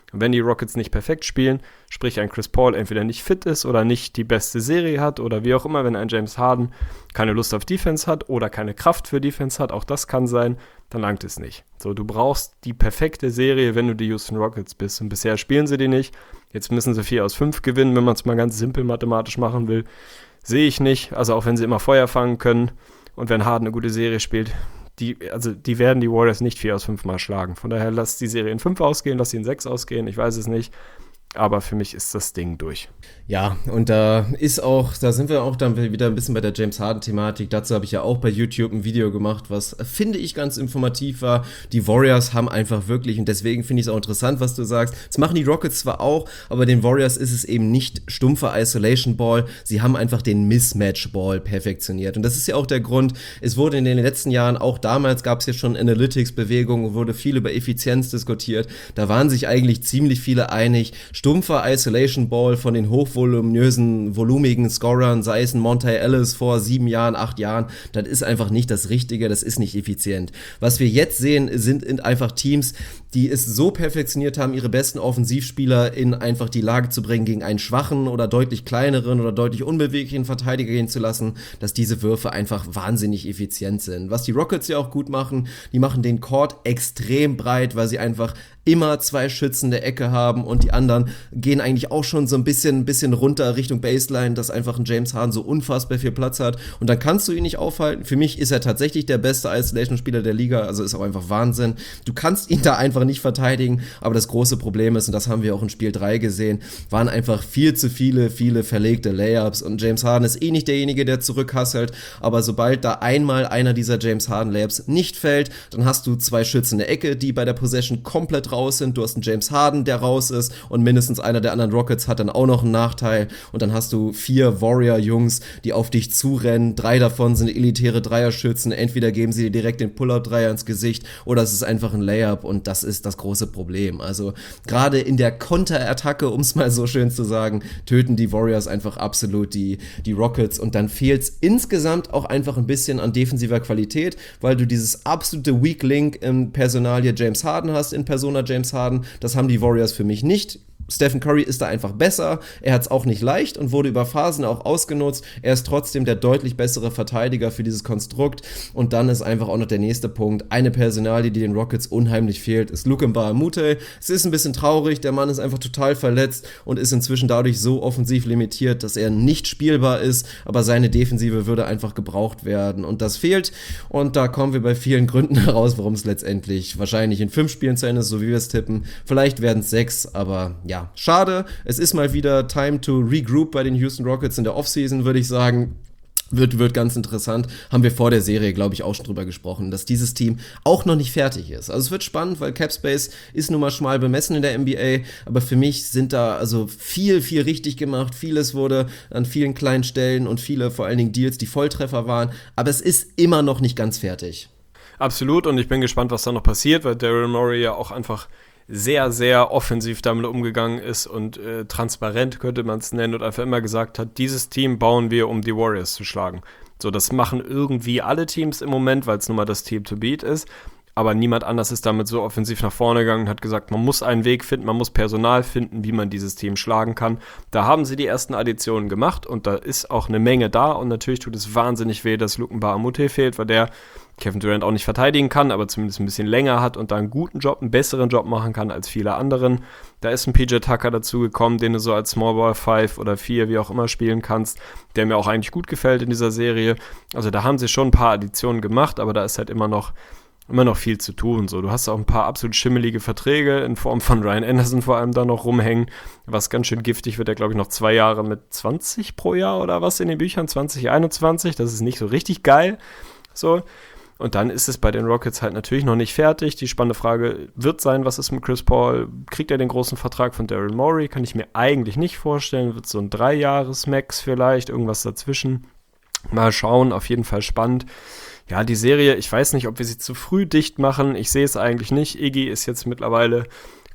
E: Und wenn die Rockets nicht perfekt spielen, sprich ein Chris Paul entweder nicht fit ist oder nicht die beste Serie hat oder wie auch immer, wenn ein James Harden keine Lust auf Defense hat oder keine Kraft für Defense hat, auch das kann sein, dann langt es nicht. So, du brauchst die perfekte Serie, wenn du die Houston Rockets bist. Und bisher spielen sie die nicht. Jetzt müssen sie vier aus fünf gewinnen, wenn man es mal ganz simpel mathematisch machen will. Sehe ich nicht. Also auch wenn sie immer Feuer fangen können und wenn Harden eine gute Serie spielt, die, also die werden die Warriors nicht vier aus fünf Mal schlagen. Von daher lass die Serie in fünf ausgehen, lass sie in sechs ausgehen, ich weiß es nicht. Aber für mich ist das Ding durch.
D: Ja, und da ist auch, da sind wir auch dann wieder ein bisschen bei der James Harden-Thematik. Dazu habe ich ja auch bei YouTube ein Video gemacht, was, finde ich, ganz informativ war. Die Warriors haben einfach wirklich, und deswegen finde ich es auch interessant, was du sagst, das machen die Rockets zwar auch, aber den Warriors ist es eben nicht stumpfer Isolation-Ball. Sie haben einfach den Mismatch-Ball perfektioniert. Und das ist ja auch der Grund, es wurde in den letzten Jahren, auch damals gab es ja schon Analytics-Bewegungen, wurde viel über Effizienz diskutiert. Da waren sich eigentlich ziemlich viele einig, stumpfer Isolation Ball von den hochvoluminösen, volumigen Scorern, sei es ein Monta Ellis vor sieben Jahren, acht Jahren, das ist einfach nicht das Richtige, das ist nicht effizient. Was wir jetzt sehen, sind einfach Teams, die es so perfektioniert haben, ihre besten Offensivspieler in einfach die Lage zu bringen, gegen einen schwachen oder deutlich kleineren oder deutlich unbeweglichen Verteidiger gehen zu lassen, dass diese Würfe einfach wahnsinnig effizient sind. Was die Rockets ja auch gut machen, die machen den Court extrem breit, weil sie einfach immer zwei Schützen der Ecke haben und die anderen gehen eigentlich auch schon so ein bisschen, ein bisschen runter Richtung Baseline, dass einfach ein James Harden so unfassbar viel Platz hat und dann kannst du ihn nicht aufhalten. Für mich ist er tatsächlich der beste Isolation-Spieler der Liga, also ist auch einfach Wahnsinn. Du kannst ihn da einfach nicht verteidigen, aber das große Problem ist, und das haben wir auch in Spiel drei gesehen, waren einfach viel zu viele, viele verlegte Layups und James Harden ist eh nicht derjenige, der zurückhasselt, aber sobald da einmal einer dieser James Harden Layups nicht fällt, dann hast du zwei Schützen der Ecke, die bei der Possession komplett raus sind, du hast einen James Harden, der raus ist und mindestens einer der anderen Rockets hat dann auch noch einen Nachteil und dann hast du vier Warrior-Jungs, die auf dich zurennen, drei davon sind elitäre Dreierschützen, entweder geben sie dir direkt den Pull-Up-Dreier ins Gesicht oder es ist einfach ein Layup und das ist das große Problem. Also gerade in der Konterattacke, um es mal so schön zu sagen, töten die Warriors einfach absolut die, die Rockets und dann fehlt es insgesamt auch einfach ein bisschen an defensiver Qualität, weil du dieses absolute Weak Link im Personalie James Harden hast, in Persona James Harden, das haben die Warriors für mich nicht. Stephen Curry ist da einfach besser, er hat es auch nicht leicht und wurde über Phasen auch ausgenutzt, er ist trotzdem der deutlich bessere Verteidiger für dieses Konstrukt und dann ist einfach auch noch der nächste Punkt, eine Personalie, die den Rockets unheimlich fehlt, ist Luka Mbah a Moute. Es ist ein bisschen traurig, der Mann ist einfach total verletzt und ist inzwischen dadurch so offensiv limitiert, dass er nicht spielbar ist, aber seine Defensive würde einfach gebraucht werden und das fehlt und da kommen wir bei vielen Gründen heraus, warum es letztendlich wahrscheinlich in fünf Spielen zu Ende ist, so wie wir es tippen, vielleicht werden es sechs, aber ja, schade. Es ist mal wieder time to regroup bei den Houston Rockets in der Offseason, würde ich sagen. Wird, wird ganz interessant. Haben wir vor der Serie, glaube ich, auch schon drüber gesprochen, dass dieses Team auch noch nicht fertig ist. Also es wird spannend, weil Capspace ist nun mal schmal bemessen in der N B A, aber für mich sind da also viel, viel richtig gemacht. Vieles wurde an vielen kleinen Stellen und viele vor allen Dingen Deals, die Volltreffer waren, aber es ist immer noch nicht ganz fertig.
E: Absolut und ich bin gespannt, was da noch passiert, weil Daryl Morey ja auch einfach sehr, sehr offensiv damit umgegangen ist und äh, transparent könnte man es nennen und einfach immer gesagt hat, dieses Team bauen wir, um die Warriors zu schlagen. So, das machen irgendwie alle Teams im Moment, weil es nun mal das Team to beat ist, aber niemand anders ist damit so offensiv nach vorne gegangen und hat gesagt, man muss einen Weg finden, man muss Personal finden, wie man dieses Team schlagen kann. Da haben sie die ersten Additionen gemacht und da ist auch eine Menge da und natürlich tut es wahnsinnig weh, dass Luka Mbah a Moute fehlt, weil der Kevin Durant auch nicht verteidigen kann, aber zumindest ein bisschen länger hat und da einen guten Job, einen besseren Job machen kann als viele anderen. Da ist ein P J Tucker dazu gekommen, den du so als Small Ball fünf oder vier, wie auch immer, spielen kannst, der mir auch eigentlich gut gefällt in dieser Serie. Also da haben sie schon ein paar Additionen gemacht, aber da ist halt immer noch immer noch viel zu tun. So, du hast auch ein paar absolut schimmelige Verträge in Form von Ryan Anderson vor allem da noch rumhängen, was ganz schön giftig wird. Der, glaube ich, noch zwei Jahre mit zwanzig pro Jahr oder was in den Büchern, zwanzig einundzwanzig. Das ist nicht so richtig geil. So. Und dann ist es bei den Rockets halt natürlich noch nicht fertig. Die spannende Frage wird sein, was ist mit Chris Paul? Kriegt er den großen Vertrag von Daryl Morey? Kann ich mir eigentlich nicht vorstellen. Wird so ein Drei-Jahres-Max vielleicht, irgendwas dazwischen. Mal schauen, auf jeden Fall spannend. Ja, die Serie, ich weiß nicht, ob wir sie zu früh dicht machen. Ich sehe es eigentlich nicht. Iggy ist jetzt mittlerweile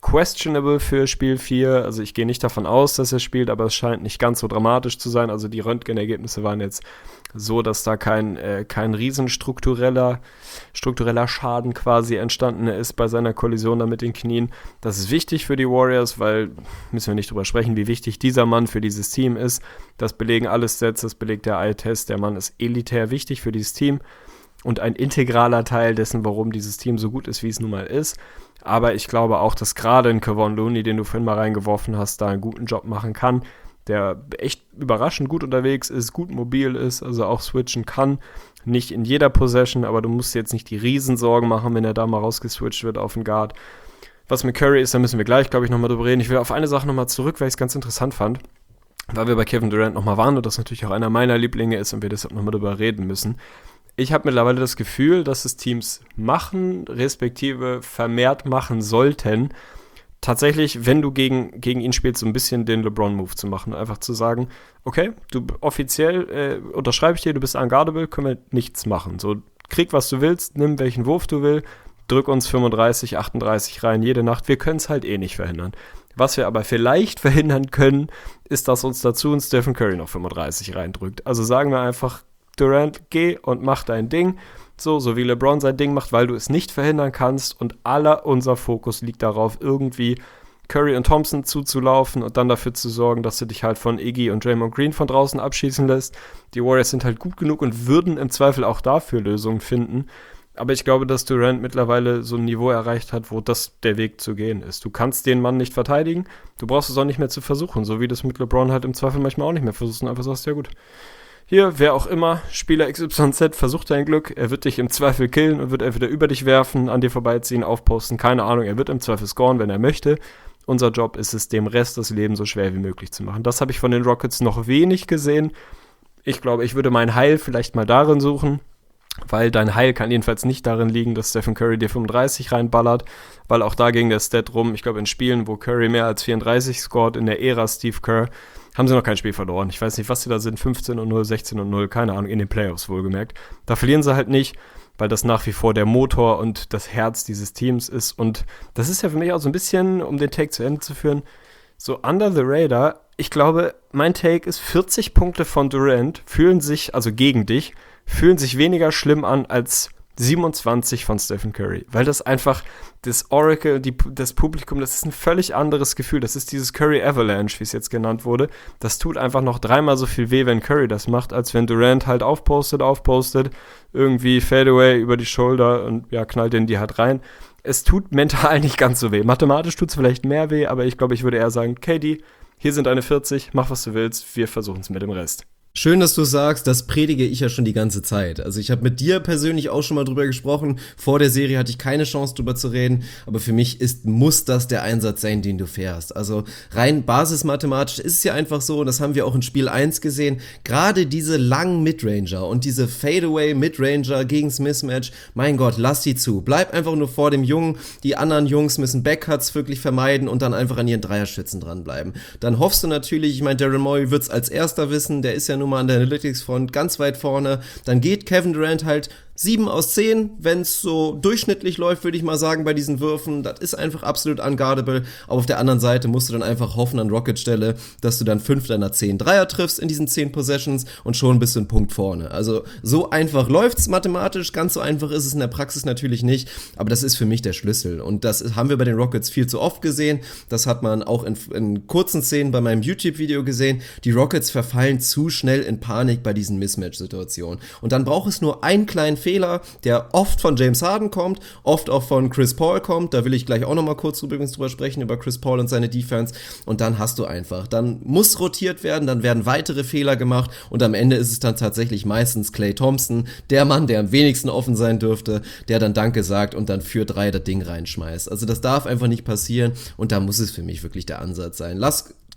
E: questionable für Spiel vier. Also ich gehe nicht davon aus, dass er spielt, aber es scheint nicht ganz so dramatisch zu sein. Also die Röntgenergebnisse waren jetzt so, dass da kein, äh, kein riesen struktureller, struktureller Schaden quasi entstanden ist bei seiner Kollision da mit den Knien. Das ist wichtig für die Warriors, weil, müssen wir nicht drüber sprechen, wie wichtig dieser Mann für dieses Team ist. Das belegen alle Stats, das belegt der Eye-Test. Der Mann ist elitär wichtig für dieses Team und ein integraler Teil dessen, warum dieses Team so gut ist, wie es nun mal ist. Aber ich glaube auch, dass gerade ein Kevon Looney, den du vorhin mal reingeworfen hast, da einen guten Job machen kann, der echt überraschend gut unterwegs ist, gut mobil ist, also auch switchen kann. Nicht in jeder Possession, aber du musst jetzt nicht die Riesensorgen machen, wenn er da mal rausgeswitcht wird auf den Guard. Was mit Curry ist, da müssen wir gleich, glaube ich, nochmal drüber reden. Ich will auf eine Sache nochmal zurück, weil ich es ganz interessant fand, weil wir bei Kevin Durant nochmal waren und das natürlich auch einer meiner Lieblinge ist und wir deshalb nochmal drüber reden müssen. Ich habe mittlerweile das Gefühl, dass es Teams machen, respektive vermehrt machen sollten, tatsächlich, wenn du gegen, gegen ihn spielst, so ein bisschen den LeBron-Move zu machen. Einfach zu sagen, okay, du offiziell äh, unterschreibe ich dir, du bist unguardable, können wir nichts machen. So, krieg, was du willst, nimm welchen Wurf du willst, drück uns fünfunddreißig, achtunddreißig rein jede Nacht. Wir können es halt eh nicht verhindern. Was wir aber vielleicht verhindern können, ist, dass uns dazu ein Stephen Curry noch fünfunddreißig reindrückt. Also sagen wir einfach, Durant, geh und mach dein Ding. So, so wie LeBron sein Ding macht, weil du es nicht verhindern kannst und aller unser Fokus liegt darauf, irgendwie Curry und Thompson zuzulaufen und dann dafür zu sorgen, dass du dich halt von Iggy und Draymond Green von draußen abschießen lässt. Die Warriors sind halt gut genug und würden im Zweifel auch dafür Lösungen finden. Aber ich glaube, dass Durant mittlerweile so ein Niveau erreicht hat, wo das der Weg zu gehen ist. Du kannst den Mann nicht verteidigen, du brauchst es auch nicht mehr zu versuchen, so wie das mit LeBron halt im Zweifel manchmal auch nicht mehr versuchst und einfach sagst, ja gut, hier, wer auch immer, Spieler X Y Z, versucht dein Glück, er wird dich im Zweifel killen und wird entweder über dich werfen, an dir vorbeiziehen, aufposten, keine Ahnung, er wird im Zweifel scoren, wenn er möchte. Unser Job ist es, dem Rest das Leben so schwer wie möglich zu machen. Das habe ich von den Rockets noch wenig gesehen. Ich glaube, ich würde mein Heil vielleicht mal darin suchen, weil dein Heil kann jedenfalls nicht darin liegen, dass Stephen Curry dir fünfunddreißig reinballert, weil auch da ging der Stat rum, ich glaube in Spielen, wo Curry mehr als vierunddreißig scored, in der Ära Steve Kerr, haben sie noch kein Spiel verloren. Ich weiß nicht, was sie da sind, fünfzehn und null, sechzehn und null, keine Ahnung, in den Playoffs wohlgemerkt. Da verlieren sie halt nicht, weil das nach wie vor der Motor und das Herz dieses Teams ist. Und das ist ja für mich auch so ein bisschen, um den Take zu Ende zu führen, so under the radar. Ich glaube, mein Take ist, vierzig Punkte von Durant fühlen sich, also gegen dich, fühlen sich weniger schlimm an als siebenundzwanzig von Stephen Curry, weil das einfach das Oracle, die, das Publikum, das ist ein völlig anderes Gefühl, das ist dieses Curry Avalanche, wie es jetzt genannt wurde, das tut einfach noch dreimal so viel weh, wenn Curry das macht, als wenn Durant halt aufpostet, aufpostet, irgendwie Fadeaway über die Schulter und ja, knallt den die halt rein. Es tut mental nicht ganz so weh, mathematisch tut es vielleicht mehr weh, aber ich glaube, ich würde eher sagen, K D, hier sind deine vierzig, mach was du willst, wir versuchen es mit dem Rest.
D: Schön, dass du sagst, das predige ich ja schon die ganze Zeit. Also ich habe mit dir persönlich auch schon mal drüber gesprochen. Vor der Serie hatte ich keine Chance drüber zu reden, aber für mich ist, muss das der Einsatz sein, den du fährst. Also rein basismathematisch ist es ja einfach so, und das haben wir auch in Spiel eins gesehen, gerade diese langen Midranger und diese Fadeaway Midranger gegens Mismatch, mein Gott, lass die zu. Bleib einfach nur vor dem Jungen, die anderen Jungs müssen Backcuts wirklich vermeiden und dann einfach an ihren Dreierschützen dranbleiben. Dann hoffst du natürlich, ich meine, Daryl Morey wird's als erster wissen, der ist ja nur mal an der Analytics-Front ganz weit vorne, dann geht Kevin Durant halt sieben aus zehn, wenn es so durchschnittlich läuft, würde ich mal sagen, bei diesen Würfen. Das ist einfach absolut unguardable. Aber auf der anderen Seite musst du dann einfach hoffen an Rocket-Stelle, dass du dann fünf deiner zehn Dreier triffst in diesen zehn Possessions und schon bist du einen Punkt vorne. Also so einfach läuft's mathematisch, ganz so einfach ist es in der Praxis natürlich nicht, aber das ist für mich der Schlüssel. Und das haben wir bei den Rockets viel zu oft gesehen. Das hat man auch in, in kurzen Szenen bei meinem YouTube-Video gesehen. Die Rockets verfallen zu schnell in Panik bei diesen Mismatch-Situationen. Und dann braucht es nur einen kleinen Fehler, der oft von James Harden kommt, oft auch von Chris Paul kommt, da will ich gleich auch nochmal kurz übrigens drüber sprechen, über Chris Paul und seine Defense, und dann hast du einfach, dann muss rotiert werden, dann werden weitere Fehler gemacht und am Ende ist es dann tatsächlich meistens Klay Thompson, der Mann, der am wenigsten offen sein dürfte, der dann Danke sagt und dann für drei das Ding reinschmeißt. Also das darf einfach nicht passieren und da muss es für mich wirklich der Ansatz sein. Lass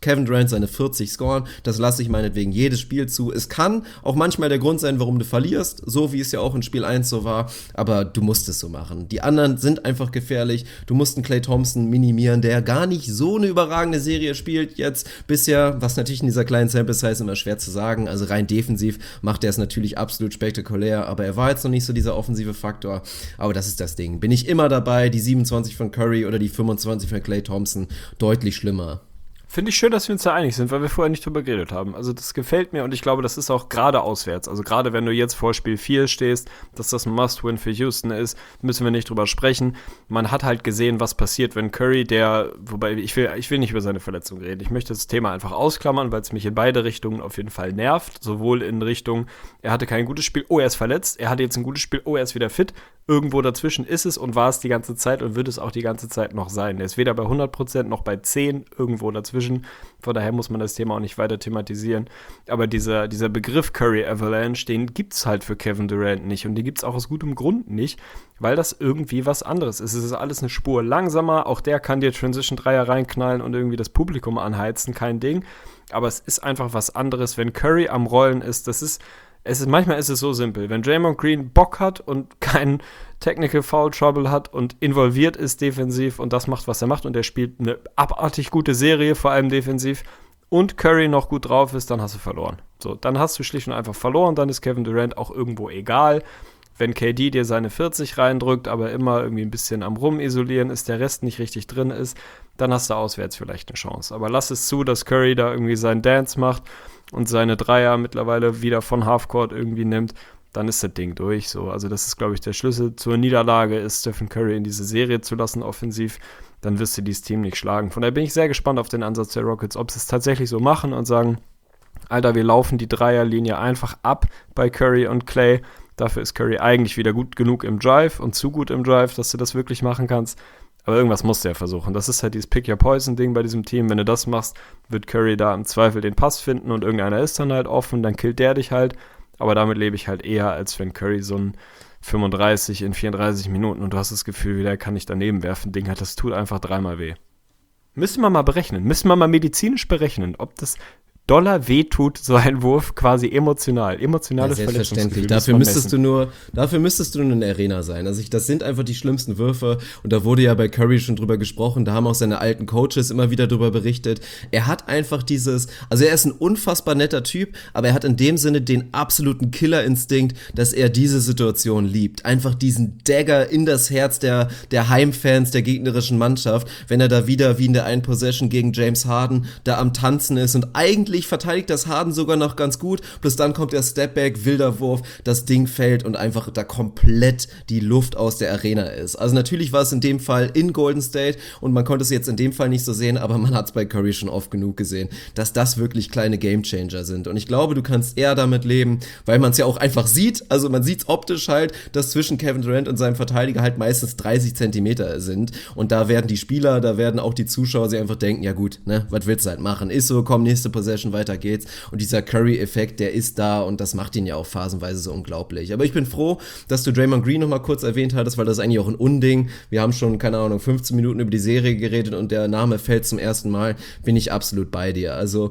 D: Kevin Durant seine vierzig scoren, das lasse ich meinetwegen jedes Spiel zu. Es kann auch manchmal der Grund sein, warum du verlierst, so wie es ja auch in Spiel eins so war, aber du musst es so machen. Die anderen sind einfach gefährlich. Du musst einen Klay Thompson minimieren, der gar nicht so eine überragende Serie spielt jetzt bisher, was natürlich in dieser kleinen Sample Size immer schwer zu sagen. Also rein defensiv macht er es natürlich absolut spektakulär, aber er war jetzt noch nicht so dieser offensive Faktor. Aber das ist das Ding. Bin ich immer dabei, die siebenundzwanzig von Curry oder die fünfundzwanzig von Klay Thompson, deutlich schlimmer.
E: Finde ich schön, dass wir uns da einig sind, weil wir vorher nicht drüber geredet haben. Also das gefällt mir und ich glaube, das ist auch gerade auswärts. Also gerade wenn du jetzt vor Spiel vier stehst, dass das ein Must-Win für Houston ist, müssen wir nicht drüber sprechen. Man hat halt gesehen, was passiert, wenn Curry, der, wobei ich will, ich will nicht über seine Verletzung reden. Ich möchte das Thema einfach ausklammern, weil es mich in beide Richtungen auf jeden Fall nervt. Sowohl in Richtung, er hatte kein gutes Spiel, oh, er ist verletzt. Er hatte jetzt ein gutes Spiel, oh, er ist wieder fit. Irgendwo dazwischen ist es und war es die ganze Zeit und wird es auch die ganze Zeit noch sein. Der ist weder bei hundert Prozent noch bei zehn, irgendwo dazwischen. Von daher muss man das Thema auch nicht weiter thematisieren. Aber dieser, dieser Begriff Curry Avalanche, den gibt es halt für Kevin Durant nicht. Und den gibt es auch aus gutem Grund nicht, weil das irgendwie was anderes ist. Es ist alles eine Spur langsamer. Auch der kann dir Transition-Dreier reinknallen und irgendwie das Publikum anheizen. Kein Ding. Aber es ist einfach was anderes, wenn Curry am Rollen ist. Das ist Es ist, manchmal ist es so simpel, wenn Draymond Green Bock hat und keinen Technical Foul Trouble hat und involviert ist defensiv und das macht, was er macht und er spielt eine abartig gute Serie, vor allem defensiv, und Curry noch gut drauf ist, dann hast du verloren. So, dann hast du schlicht und einfach verloren, dann ist Kevin Durant auch irgendwo egal. Wenn K D dir seine vierzig reindrückt, aber immer irgendwie ein bisschen am Rumisolieren ist, der Rest nicht richtig drin ist, dann hast du auswärts vielleicht eine Chance. Aber lass es zu, dass Curry da irgendwie seinen Dance macht und seine Dreier mittlerweile wieder von Halfcourt irgendwie nimmt, dann ist das Ding durch. So. Also das ist, glaube ich, der Schlüssel zur Niederlage, ist Stephen Curry in diese Serie zu lassen, offensiv. Dann wirst du dieses Team nicht schlagen. Von daher bin ich sehr gespannt auf den Ansatz der Rockets, ob sie es tatsächlich so machen und sagen, Alter, wir laufen die Dreierlinie einfach ab bei Curry und Klay. Dafür ist Curry eigentlich wieder gut genug im Drive und zu gut im Drive, dass du das wirklich machen kannst. Aber irgendwas musst du ja versuchen. Das ist halt dieses Pick-Your-Poison-Ding bei diesem Team. Wenn du das machst, wird Curry da im Zweifel den Pass finden und irgendeiner ist dann halt offen, dann killt der dich halt. Aber damit lebe ich halt eher, als wenn Curry so ein fünfunddreißig in vierunddreißig Minuten und du hast das Gefühl, der kann nicht daneben werfen. Ding hat, das tut einfach dreimal weh. Müssen wir mal berechnen. Müssen wir mal medizinisch berechnen, ob das Dollar wehtut, so ein Wurf quasi emotional. Emotionales
D: ja,
E: Verletzungsgefühl.
D: Dafür müsstest du nur, dafür müsstest du nur in der Arena sein. Also ich, das sind einfach die schlimmsten Würfe und da wurde ja bei Curry schon drüber gesprochen, da haben auch seine alten Coaches immer wieder drüber berichtet. Er hat einfach dieses, also er ist ein unfassbar netter Typ, aber er hat in dem Sinne den absoluten Killerinstinkt, dass er diese Situation liebt. Einfach diesen Dagger in das Herz der, der Heimfans der gegnerischen Mannschaft, wenn er da wieder wie in der einen Possession gegen James Harden da am Tanzen ist und eigentlich verteidigt das Harden sogar noch ganz gut, plus dann kommt der Stepback, wilder Wurf, das Ding fällt und einfach da komplett die Luft aus der Arena ist. Also natürlich war es in dem Fall in Golden State und man konnte es jetzt in dem Fall nicht so sehen, aber man hat es bei Curry schon oft genug gesehen, dass das wirklich kleine Gamechanger sind und ich glaube, du kannst eher damit leben, weil man es ja auch einfach sieht, also man sieht es optisch halt, dass zwischen Kevin Durant und seinem Verteidiger halt meistens dreißig Zentimeter sind und da werden die Spieler, da werden auch die Zuschauer sich einfach denken, ja gut, ne, was willst du halt machen, ist so, komm, nächste Possession, weiter geht's. Und dieser Curry-Effekt, der ist da und das macht ihn ja auch phasenweise so unglaublich. Aber ich bin froh, dass du Draymond Green noch mal kurz erwähnt hattest, weil das ist eigentlich auch ein Unding. Wir haben schon, keine Ahnung, fünfzehn Minuten über die Serie geredet und der Name fällt zum ersten Mal. Bin ich absolut bei dir. Also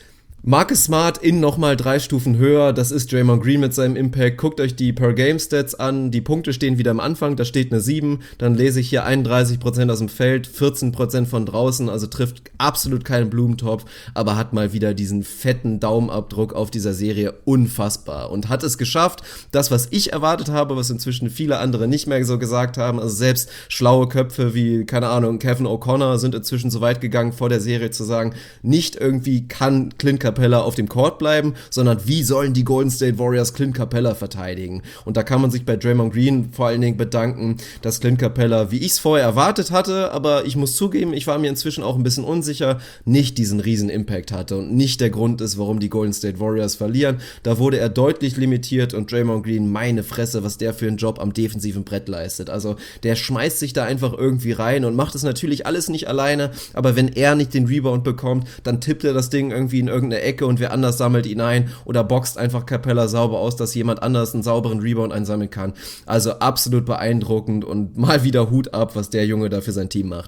D: Marcus Smart in nochmal drei Stufen höher, das ist Draymond Green mit seinem Impact. Guckt euch die Per-Game-Stats an, die Punkte stehen wieder am Anfang, da steht eine sieben, dann lese ich hier einunddreißig Prozent aus dem Feld, vierzehn Prozent von draußen, also trifft absolut keinen Blumentopf, aber hat mal wieder diesen fetten Daumenabdruck auf dieser Serie, unfassbar. Und hat es geschafft, das, was ich erwartet habe, was inzwischen viele andere nicht mehr so gesagt haben, also selbst schlaue Köpfe wie, keine Ahnung, Kevin O'Connor sind inzwischen so weit gegangen, vor der Serie zu sagen, nicht irgendwie kann Clint Capella auf dem Court bleiben, sondern wie sollen die Golden State Warriors Clint Capella verteidigen? Und da kann man sich bei Draymond Green vor allen Dingen bedanken, dass Clint Capella, wie ich es vorher erwartet hatte, aber ich muss zugeben, ich war mir inzwischen auch ein bisschen unsicher, nicht diesen riesen Impact hatte und nicht der Grund ist, warum die Golden State Warriors verlieren. Da wurde er deutlich limitiert und Draymond Green, meine Fresse, was der für einen Job am defensiven Brett leistet. Also der schmeißt sich da einfach irgendwie rein und macht es natürlich alles nicht alleine, aber wenn er nicht den Rebound bekommt, dann tippt er das Ding irgendwie in irgendeine Ecke und wer anders sammelt ihn ein oder boxt einfach Capella sauber aus, dass jemand anders einen sauberen Rebound einsammeln kann. Also absolut beeindruckend und mal wieder Hut ab, was der Junge da für sein Team macht.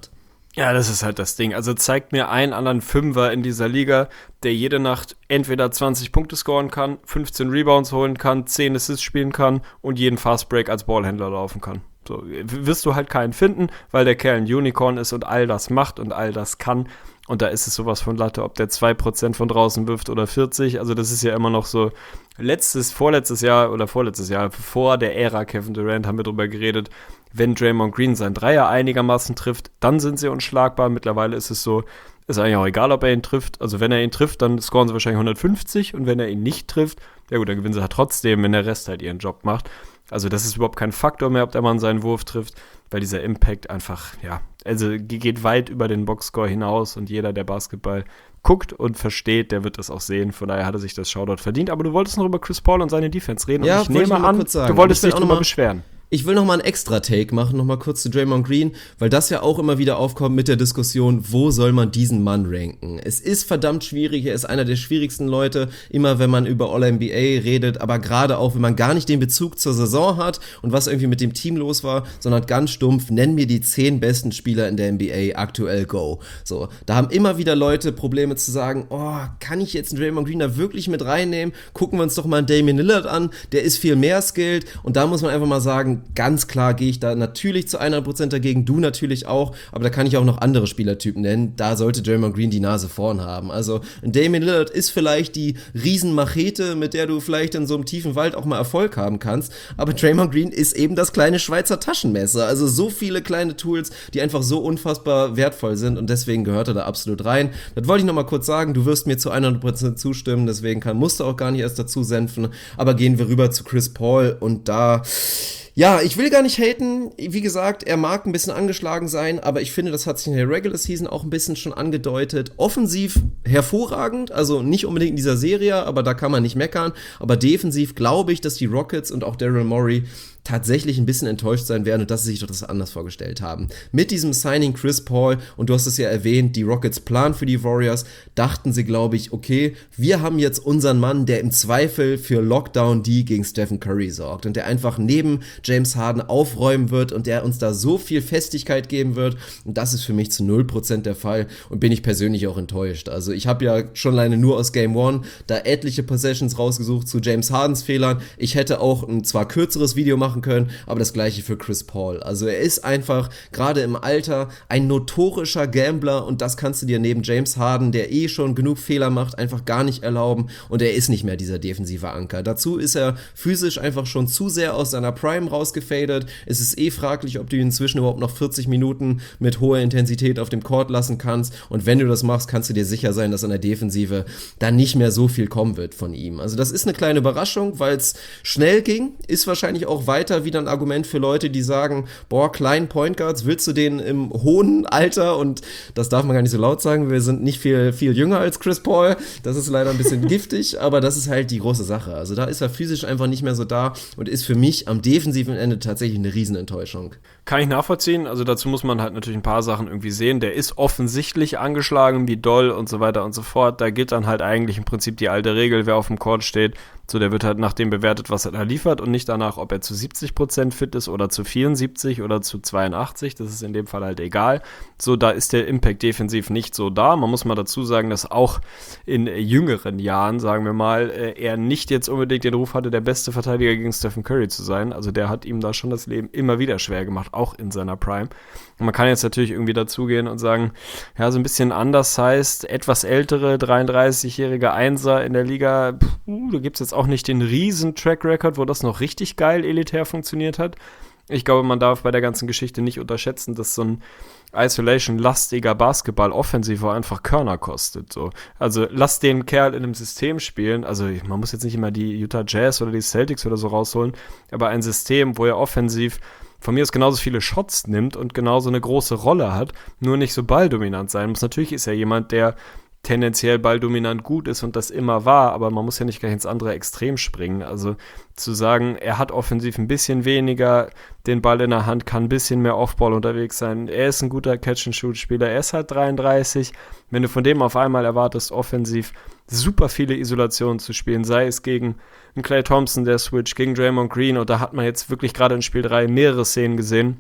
E: Ja, das ist halt das Ding. Also zeigt mir einen anderen Fünfer in dieser Liga, der jede Nacht entweder zwanzig Punkte scoren kann, fünfzehn Rebounds holen kann, zehn Assists spielen kann und jeden Fastbreak als Ballhändler laufen kann. So wirst du halt keinen finden, weil der Kerl ein Unicorn ist und all das macht und all das kann. Und da ist es sowas von Latte, ob der zwei Prozent von draußen wirft oder vierzig. Also das ist ja immer noch so, letztes, vorletztes Jahr oder vorletztes Jahr, vor der Ära Kevin Durant haben wir drüber geredet, wenn Draymond Green seinen Dreier einigermaßen trifft, dann sind sie unschlagbar. Mittlerweile ist es so, ist eigentlich auch egal, ob er ihn trifft. Also wenn er ihn trifft, dann scoren sie wahrscheinlich hundertfünfzig und wenn er ihn nicht trifft, ja gut, dann gewinnen sie halt trotzdem, wenn der Rest halt ihren Job macht. Also das ist überhaupt kein Faktor mehr, ob der Mann seinen Wurf trifft, weil dieser Impact einfach, ja, also geht weit über den Boxscore hinaus und jeder, der Basketball guckt und versteht, der wird das auch sehen. Von daher hat er sich das Shoutout verdient. Aber du wolltest noch über Chris Paul und seine Defense reden.
D: Ja,
E: und ich nehme an, du wolltest dich nochmal beschweren.
D: Ich will noch mal einen Extra-Take machen, noch mal kurz zu Draymond Green, weil das ja auch immer wieder aufkommt mit der Diskussion, wo soll man diesen Mann ranken? Es ist verdammt schwierig, er ist einer der schwierigsten Leute, immer wenn man über All N B A redet, aber gerade auch, wenn man gar nicht den Bezug zur Saison hat und was irgendwie mit dem Team los war, sondern ganz stumpf, nenn mir die zehn besten Spieler in der N B A, aktuell go. So, da haben immer wieder Leute Probleme zu sagen, oh, kann ich jetzt einen Draymond Green da wirklich mit reinnehmen? Gucken wir uns doch mal einen Damian Lillard an, der ist viel mehr skilled und da muss man einfach mal sagen, ganz klar gehe ich da natürlich zu hundert Prozent dagegen, du natürlich auch, aber da kann ich auch noch andere Spielertypen nennen, da sollte Draymond Green die Nase vorn haben. Also ein Damian Lillard ist vielleicht die Riesenmachete, mit der du vielleicht in so einem tiefen Wald auch mal Erfolg haben kannst, aber Draymond Green ist eben das kleine Schweizer Taschenmesser, also so viele kleine Tools, die einfach so unfassbar wertvoll sind und deswegen gehört er da absolut rein. Das wollte ich nochmal kurz sagen, du wirst mir zu hundert Prozent zustimmen, deswegen kann, musst du auch gar nicht erst dazu senfen, aber gehen wir rüber zu Chris Paul und da... Ja, ich will gar nicht haten, wie gesagt, er mag ein bisschen angeschlagen sein, aber ich finde, das hat sich in der Regular Season auch ein bisschen schon angedeutet. Offensiv hervorragend, also nicht unbedingt in dieser Serie, aber da kann man nicht meckern, aber defensiv glaube ich, dass die Rockets und auch Daryl Morey tatsächlich ein bisschen enttäuscht sein werden und dass sie sich doch das anders vorgestellt haben. Mit diesem Signing Chris Paul, und du hast es ja erwähnt, die Rockets Plan für die Warriors, dachten sie, glaube ich, okay, wir haben jetzt unseren Mann, der im Zweifel für Lockdown D gegen Stephen Curry sorgt und der einfach neben James Harden aufräumen wird und der uns da so viel Festigkeit geben wird und das ist für mich zu null Prozent der Fall und bin ich persönlich auch enttäuscht. Also ich habe ja schon alleine nur aus Game One da etliche Possessions rausgesucht zu James Hardens Fehlern. Ich hätte auch ein zwar kürzeres Video machen können, aber das gleiche für Chris Paul. Also er ist einfach, gerade im Alter, ein notorischer Gambler und das kannst du dir neben James Harden, der eh schon genug Fehler macht, einfach gar nicht erlauben und er ist nicht mehr dieser defensive Anker. Dazu ist er physisch einfach schon zu sehr aus seiner Prime rausgefadet. Es ist eh fraglich, ob du ihn inzwischen überhaupt noch vierzig Minuten mit hoher Intensität auf dem Court lassen kannst und wenn du das machst, kannst du dir sicher sein, dass in der Defensive dann nicht mehr so viel kommen wird von ihm. Also das ist eine kleine Überraschung, weil es schnell ging, ist wahrscheinlich auch weiter wieder ein Argument für Leute, die sagen, boah, kleinen Point Guards, willst du den im hohen Alter, und das darf man gar nicht so laut sagen, wir sind nicht viel, viel jünger als Chris Paul, das ist leider ein bisschen giftig, aber das ist halt die große Sache. Also da ist er physisch einfach nicht mehr so da und ist für mich am defensiven Ende tatsächlich eine Riesenenttäuschung.
E: Kann ich nachvollziehen, also dazu muss man halt natürlich ein paar Sachen irgendwie sehen, der ist offensichtlich angeschlagen, wie doll und so weiter und so fort, da gilt dann halt eigentlich im Prinzip die alte Regel, wer auf dem Court steht, so, der wird halt nach dem bewertet, was er da liefert und nicht danach, ob er zu siebzig Prozent fit ist oder zu vierundsiebzig oder zu zweiundachtzig, das ist in dem Fall halt egal. So, da ist der Impact defensiv nicht so da. Man muss mal dazu sagen, dass auch in jüngeren Jahren, sagen wir mal, er nicht jetzt unbedingt den Ruf hatte, der beste Verteidiger gegen Stephen Curry zu sein. Also der hat ihm da schon das Leben immer wieder schwer gemacht, auch in seiner Prime. Und man kann jetzt natürlich irgendwie dazugehen und sagen, ja, so ein bisschen undersized, etwas ältere, dreiunddreißigjährige Einser in der Liga, puh, da gibt's jetzt auch nicht den riesen Track Record, wo das noch richtig geil elitär funktioniert hat. Ich glaube, man darf bei der ganzen Geschichte nicht unterschätzen, dass so ein Isolation-lastiger Basketball offensiv auch einfach Körner kostet. So. Also lass den Kerl in einem System spielen, also man muss jetzt nicht immer die Utah Jazz oder die Celtics oder so rausholen, aber ein System, wo er offensiv von mir aus genauso viele Shots nimmt und genauso eine große Rolle hat, nur nicht so balldominant sein muss. Natürlich ist er jemand, der tendenziell balldominant gut ist und das immer war, aber man muss ja nicht gleich ins andere Extrem springen. Also zu sagen, er hat offensiv ein bisschen weniger den Ball in der Hand, kann ein bisschen mehr Offball unterwegs sein, er ist ein guter Catch-and-Shoot-Spieler, er ist halt dreiunddreißig. Wenn du von dem auf einmal erwartest, offensiv super viele Isolationen zu spielen, sei es gegen einen Klay Thompson, der Switch, gegen Draymond Green, und da hat man jetzt wirklich gerade in Spiel drei mehrere Szenen gesehen,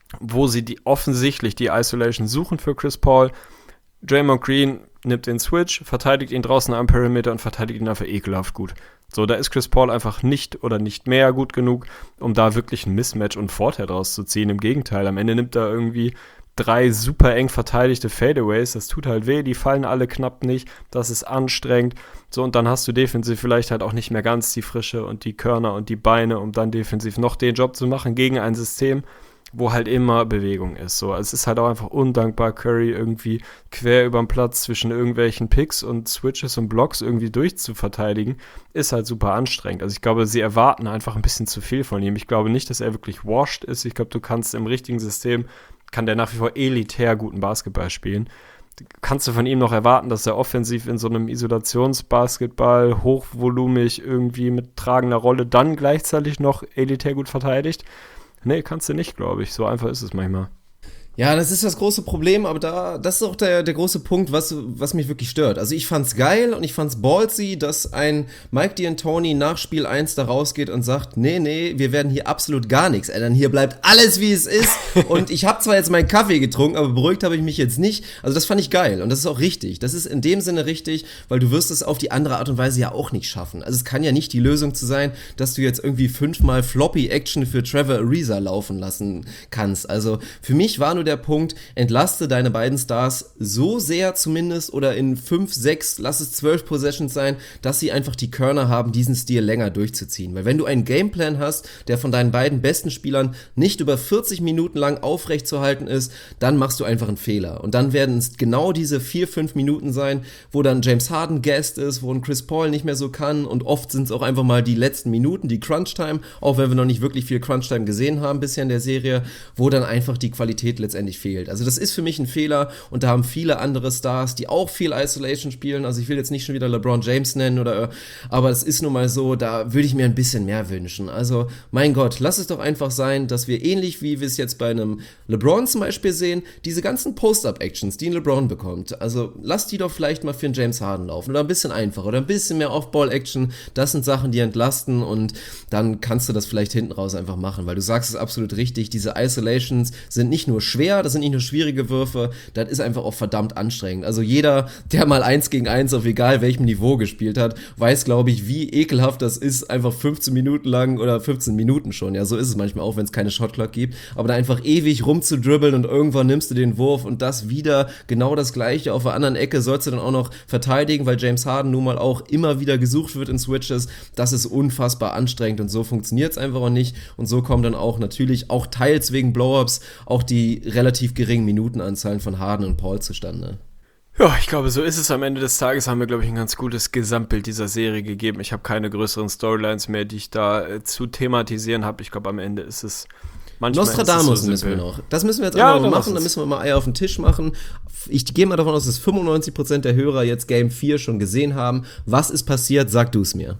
E: wo sie die offensichtlich die Isolation suchen für Chris Paul. Draymond Green nimmt den Switch, verteidigt ihn draußen am Perimeter und verteidigt ihn einfach ekelhaft gut. So, da ist Chris Paul einfach nicht oder nicht mehr gut genug, um da wirklich ein Mismatch und Vorteil draus zu ziehen. Im Gegenteil, am Ende nimmt er irgendwie drei super eng verteidigte Fadeaways, das tut halt weh, die fallen alle knapp nicht, das ist anstrengend. So, und dann hast du defensiv vielleicht halt auch nicht mehr ganz die Frische und die Körner und die Beine, um dann defensiv noch den Job zu machen gegen ein System, wo halt immer Bewegung ist. So, es ist halt auch einfach undankbar, Curry irgendwie quer über den Platz zwischen irgendwelchen Picks und Switches und Blocks irgendwie durchzuverteidigen, ist halt super anstrengend. Also ich glaube, sie erwarten einfach ein bisschen zu viel von ihm. Ich glaube nicht, dass er wirklich washed ist. Ich glaube, du kannst im richtigen System, kann der nach wie vor elitär guten Basketball spielen. Kannst du von ihm noch erwarten, dass er offensiv in so einem Isolationsbasketball hochvolumig irgendwie mit tragender Rolle dann gleichzeitig noch elitär gut verteidigt? Nee, kannst du nicht, glaube ich. So einfach ist es manchmal.
D: Ja, das ist das große Problem, aber da, das ist auch der, der große Punkt, was, was mich wirklich stört. Also ich fand's geil und ich fand's ballsy, dass ein Mike D'Antoni nach Spiel eins da rausgeht und sagt, nee, nee, wir werden hier absolut gar nichts ändern. Hier bleibt alles, wie es ist. Und ich habe zwar jetzt meinen Kaffee getrunken, aber beruhigt habe ich mich jetzt nicht. Also das fand ich geil und das ist auch richtig. Das ist in dem Sinne richtig, weil du wirst es auf die andere Art und Weise ja auch nicht schaffen. Also es kann ja nicht die Lösung zu sein, dass du jetzt irgendwie fünfmal Floppy-Action für Trevor Ariza laufen lassen kannst. Also für mich war nur der Punkt, entlaste deine beiden Stars so sehr zumindest oder in fünf, sechs, lass es zwölf Possessions sein, dass sie einfach die Körner haben, diesen Stil länger durchzuziehen. Weil wenn du einen Gameplan hast, der von deinen beiden besten Spielern nicht über vierzig Minuten lang aufrecht zu halten ist, dann machst du einfach einen Fehler. Und dann werden es genau diese vier, fünf Minuten sein, wo dann James Harden Guest ist, wo ein Chris Paul nicht mehr so kann und oft sind es auch einfach mal die letzten Minuten, die Crunch-Time, auch wenn wir noch nicht wirklich viel Crunch-Time gesehen haben bisher in der Serie, wo dann einfach die Qualität letztendlich fehlt. Also das ist für mich ein Fehler und da haben viele andere Stars, die auch viel Isolation spielen, also ich will jetzt nicht schon wieder LeBron James nennen, oder, aber es ist nun mal so, da würde ich mir ein bisschen mehr wünschen. Also mein Gott, lass es doch einfach sein, dass wir ähnlich wie wir es jetzt bei einem LeBron zum Beispiel sehen, diese ganzen Post-Up-Actions, die ein LeBron bekommt, also lass die doch vielleicht mal für einen James Harden laufen oder ein bisschen einfacher oder ein bisschen mehr Off-Ball-Action, das sind Sachen, die entlasten und dann kannst du das vielleicht hinten raus einfach machen, weil du sagst es absolut richtig, diese Isolations sind nicht nur schwer, das sind nicht nur schwierige Würfe, das ist einfach auch verdammt anstrengend. Also jeder, der mal eins gegen eins auf egal welchem Niveau gespielt hat, weiß, glaube ich, wie ekelhaft das ist, einfach fünfzehn Minuten lang oder fünfzehn Minuten schon, ja, so ist es manchmal auch, wenn es keine Shotclock gibt, aber da einfach ewig rumzudribbeln und irgendwann nimmst du den Wurf und das wieder genau das Gleiche auf der anderen Ecke sollst du dann auch noch verteidigen, weil James Harden nun mal auch immer wieder gesucht wird in Switches, das ist unfassbar anstrengend und so funktioniert es einfach auch nicht und so kommen dann auch natürlich auch teils wegen Blow-Ups auch die relativ geringen Minutenanzahlen von Harden und Paul zustande.
E: Ja, ich glaube, so ist es. Am Ende des Tages haben wir, glaube ich, ein ganz gutes Gesamtbild dieser Serie gegeben. Ich habe keine größeren Storylines mehr, die ich da äh, zu thematisieren habe. Ich glaube, am Ende ist es manchmal
D: Nostradamus
E: ist es so
D: müssen wir noch. Das müssen wir jetzt
E: ja,
D: einmal machen, da müssen wir mal Eier auf den Tisch machen. Ich gehe mal davon aus, dass fünfundneunzig Prozent der Hörer jetzt Game vier schon gesehen haben. Was ist passiert? Sag du es mir.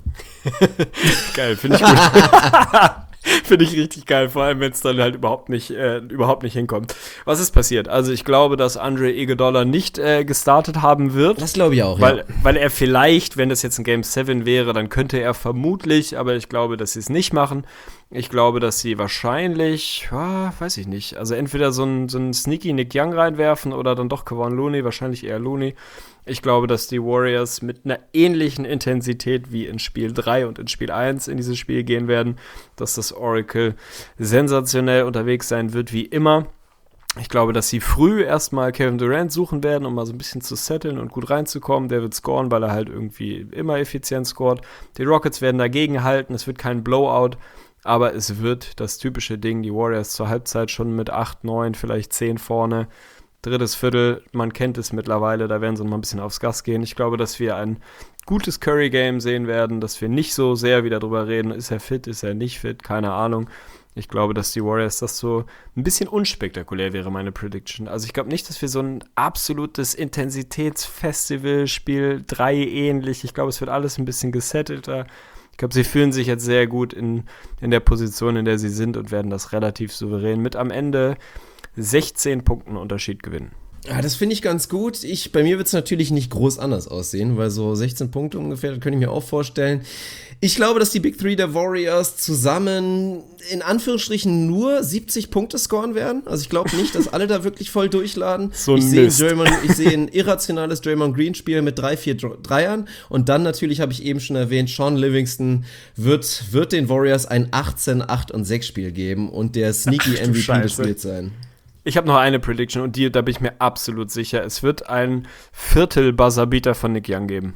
E: Geil, finde ich gut. Finde ich richtig geil, vor allem wenn es dann halt überhaupt nicht, äh, überhaupt nicht hinkommt. Was ist passiert? Also ich glaube, dass Andre Iguodala nicht äh, gestartet haben wird.
D: Das glaube ich auch,
E: weil,
D: ja.
E: Weil er vielleicht, wenn das jetzt ein Game sieben wäre, dann könnte er vermutlich, aber ich glaube, dass sie es nicht machen. Ich glaube, dass sie wahrscheinlich, ja, weiß ich nicht, also entweder so einen so einen sneaky Nick Young reinwerfen oder dann doch Kevon Looney, wahrscheinlich eher Looney. Ich glaube, dass die Warriors mit einer ähnlichen Intensität wie in Spiel drei und in Spiel eins in dieses Spiel gehen werden, dass das Oracle sensationell unterwegs sein wird, wie immer. Ich glaube, dass sie früh erstmal Kevin Durant suchen werden, um mal so ein bisschen zu setteln und gut reinzukommen. Der wird scoren, weil er halt irgendwie immer effizient scoret. Die Rockets werden dagegen halten, es wird kein Blowout, aber es wird das typische Ding, die Warriors zur Halbzeit schon mit acht, neun, vielleicht zehn vorne. Drittes Viertel, man kennt es mittlerweile, da werden sie noch mal ein bisschen aufs Gas gehen. Ich glaube, dass wir ein gutes Curry-Game sehen werden, dass wir nicht so sehr wieder drüber reden, ist er fit, ist er nicht fit, keine Ahnung. Ich glaube, dass die Warriors das so ein bisschen unspektakulär wäre, meine Prediction. Also ich glaube nicht, dass wir so ein absolutes Intensitätsfestival, Spiel drei ähnlich, ich glaube, es wird alles ein bisschen gesettelter. Ich glaube, sie fühlen sich jetzt sehr gut in, in der Position, in der sie sind und werden das relativ souverän mit am Ende sechzehn Punkten Unterschied gewinnen.
D: Ja, das finde ich ganz gut. Ich, bei mir wird es natürlich nicht groß anders aussehen, weil so sechzehn Punkte ungefähr, das könnte ich mir auch vorstellen. Ich glaube, dass die Big Three der Warriors zusammen in Anführungsstrichen nur siebzig Punkte scoren werden. Also ich glaube nicht, dass alle da wirklich voll durchladen.
E: So ein
D: ich sehe
E: Mist.
D: Draymond, ich sehe ein irrationales Draymond Green Spiel mit drei, vier Dreiern. Und dann natürlich, habe ich eben schon erwähnt, Sean Livingston wird, wird den Warriors ein achtzehn acht und sechs Spiel geben und der sneaky
E: Ach, du
D: M V P
E: Scheiße.
D: des Spiels sein.
E: Ich habe noch eine Prediction und die, da bin ich mir absolut sicher. Es wird ein Viertel-Buzzerbeater von Nick Young geben.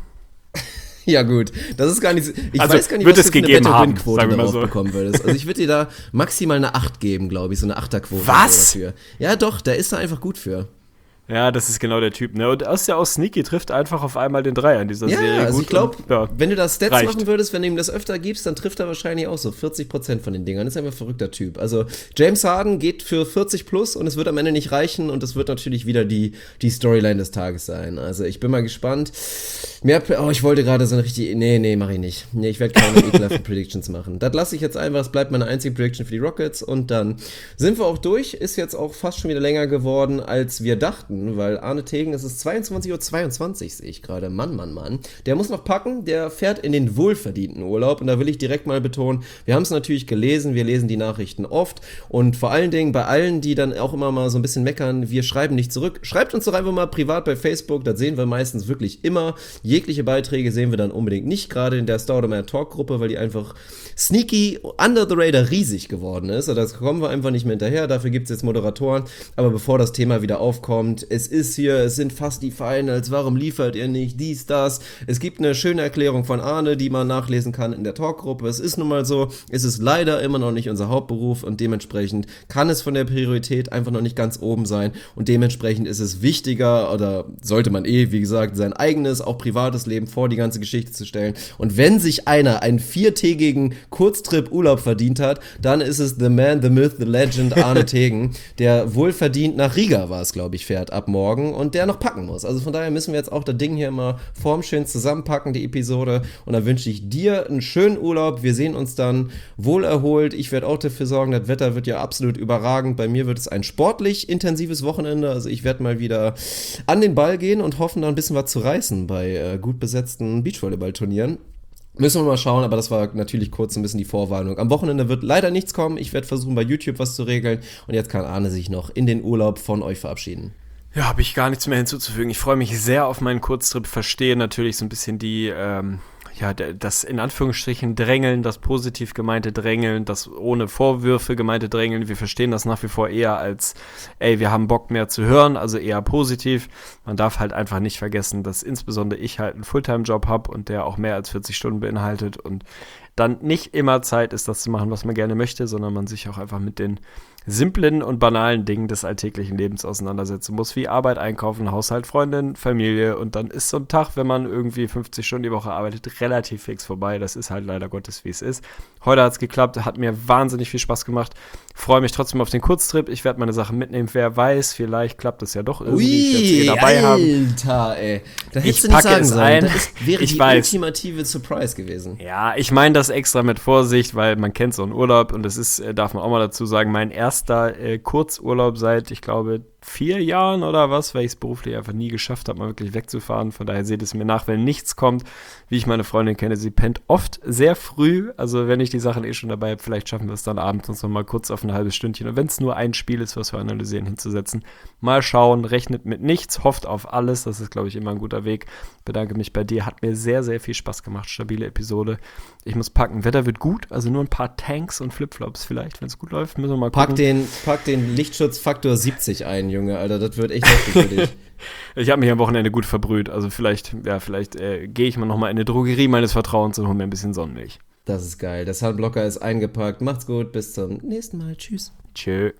D: Ja gut, das ist gar nicht so, ich
E: Also,
D: weiß gar nicht,
E: wird
D: was
E: es
D: du für eine
E: gegeben haben,
D: Wette-Win-Quote
E: sagen wir mal
D: darauf
E: so.
D: bekommen würdest. Also ich würde dir da maximal eine acht geben, glaube ich, so eine Achterquote
E: Was?
D: dafür. Ja doch, da ist er einfach gut für.
E: Ja, das ist genau der Typ, ne? Und er ist ja auch sneaky, trifft einfach auf einmal den Dreier in dieser
D: Ja,
E: Serie.
D: also
E: gut
D: ich glaube,
E: und, ja,
D: wenn du das Stats
E: reicht.
D: machen würdest, wenn du ihm das öfter gibst, dann trifft er wahrscheinlich auch so vierzig Prozent von den Dingern. Das ist einfach ein verrückter Typ. Also James Harden geht für vierzig plus und es wird am Ende nicht reichen und es wird natürlich wieder die, die Storyline des Tages sein. Also ich bin mal gespannt. Mehr, oh, ich wollte gerade so eine richtige, nee, nee, mach ich nicht. Nee, ich werde keine ekelhaften Predictions machen. Das lasse ich jetzt einfach, das bleibt meine einzige Prediction für die Rockets und dann sind wir auch durch. Ist jetzt auch fast schon wieder länger geworden, als wir dachten, weil Arne Tegen, es ist zweiundzwanzig Uhr zweiundzwanzig, sehe ich gerade. Mann, Mann, Mann. Der muss noch packen, der fährt in den wohlverdienten Urlaub und da will ich direkt mal betonen, wir haben es natürlich gelesen, wir lesen die Nachrichten oft und vor allen Dingen bei allen, die dann auch immer mal so ein bisschen meckern, wir schreiben nicht zurück. Schreibt uns doch einfach mal privat bei Facebook, das sehen wir meistens wirklich immer. Jegliche Beiträge sehen wir dann unbedingt nicht, gerade in der Staudemeyer Talk-Gruppe, weil die einfach sneaky, under the radar riesig geworden ist. Und das kommen wir einfach nicht mehr hinterher, dafür gibt es jetzt Moderatoren. Aber bevor das Thema wieder aufkommt, es ist hier, es sind fast die Finals, warum liefert ihr nicht dies, das? Es gibt eine schöne Erklärung von Arne, die man nachlesen kann in der Talk-Gruppe. Es ist nun mal so, es ist leider immer noch nicht unser Hauptberuf und dementsprechend kann es von der Priorität einfach noch nicht ganz oben sein und dementsprechend ist es wichtiger oder sollte man eh, wie gesagt, sein eigenes, auch privates Leben vor die ganze Geschichte zu stellen. Und wenn sich einer einen viertägigen Kurztrip-Urlaub verdient hat, dann ist es the man, the myth, the legend Arne Tegen, der wohlverdient nach Riga war es, glaube ich, fährt ab morgen und der noch packen muss. Also von daher müssen wir jetzt auch das Ding hier immer formschön zusammenpacken, die Episode. Und dann wünsche ich dir einen schönen Urlaub. Wir sehen uns dann wohlerholt. Ich werde auch dafür sorgen, das Wetter wird ja absolut überragend. Bei mir wird es ein sportlich intensives Wochenende. Also ich werde mal wieder an den Ball gehen und hoffen, da ein bisschen was zu reißen bei äh, gut besetzten Beachvolleyball-Turnieren. Müssen wir mal schauen, aber das war natürlich kurz ein bisschen die Vorwarnung. Am Wochenende wird leider nichts kommen. Ich werde versuchen, bei YouTube was zu regeln. Und jetzt kann Arne sich noch in den Urlaub von euch verabschieden.
E: Ja, habe ich gar nichts mehr hinzuzufügen. Ich freue mich sehr auf meinen Kurztrip, verstehe natürlich so ein bisschen die, ähm, ja, das in Anführungsstrichen Drängeln, das positiv gemeinte Drängeln, das ohne Vorwürfe gemeinte Drängeln. Wir verstehen das nach wie vor eher als, ey, wir haben Bock mehr zu hören, also eher positiv. Man darf halt einfach nicht vergessen, dass insbesondere ich halt einen Fulltime-Job habe und der auch mehr als vierzig Stunden beinhaltet und dann nicht immer Zeit ist, das zu machen, was man gerne möchte, sondern man sich auch einfach mit den simplen und banalen Dingen des alltäglichen Lebens auseinandersetzen muss, wie Arbeit, Einkaufen, Haushalt, Freundin, Familie und dann ist so ein Tag, wenn man irgendwie fünfzig Stunden die Woche arbeitet, relativ fix vorbei. Das ist halt leider Gottes, wie es ist. Heute hat es geklappt, hat mir wahnsinnig viel Spaß gemacht. Freue mich trotzdem auf den Kurztrip. Ich werde meine Sachen mitnehmen. Wer weiß, vielleicht klappt es ja doch irgendwie. Ich werde sie dabei haben.
D: Alter, ey. Da hättest
E: Ich
D: du nicht
E: packe
D: sagen
E: es
D: sollen.
E: ein.
D: Das ist, wäre
E: Ich
D: die
E: weiß.
D: ultimative Surprise gewesen.
E: Ja, ich meine das extra mit Vorsicht, weil man kennt so einen Urlaub und das ist, äh, darf man auch mal dazu sagen, mein erster äh, Kurzurlaub seit, ich glaube, vier Jahren oder was, weil ich es beruflich einfach nie geschafft habe, mal wirklich wegzufahren. Von daher seht es mir nach, wenn nichts kommt. Wie ich meine Freundin kenne, sie pennt oft sehr früh. Also wenn ich die Sachen eh schon dabei habe, vielleicht schaffen wir es dann abends uns noch mal kurz auf ein halbes Stündchen. Und wenn es nur ein Spiel ist, was wir analysieren, hinzusetzen. Mal schauen, rechnet mit nichts, hofft auf alles. Das ist, glaube ich, immer ein guter Weg. Bedanke mich bei dir. Hat mir sehr, sehr viel Spaß gemacht. Stabile Episode. Ich muss packen. Wetter wird gut. Also nur ein paar Tanks und Flipflops vielleicht. Wenn es gut läuft, müssen wir mal gucken.
D: Pack den, pack den Lichtschutzfaktor siebzig ein, Junge, Alter. Das wird echt heftig für dich.
E: Ich habe mich am Wochenende gut verbrüht. Also vielleicht, ja, vielleicht äh, gehe ich mal nochmal in eine Drogerie meines Vertrauens und hole mir ein bisschen Sonnenmilch.
D: Das ist geil. Der Sunblocker ist eingepackt. Macht's gut. Bis zum nächsten Mal. Tschüss.
E: Tschö.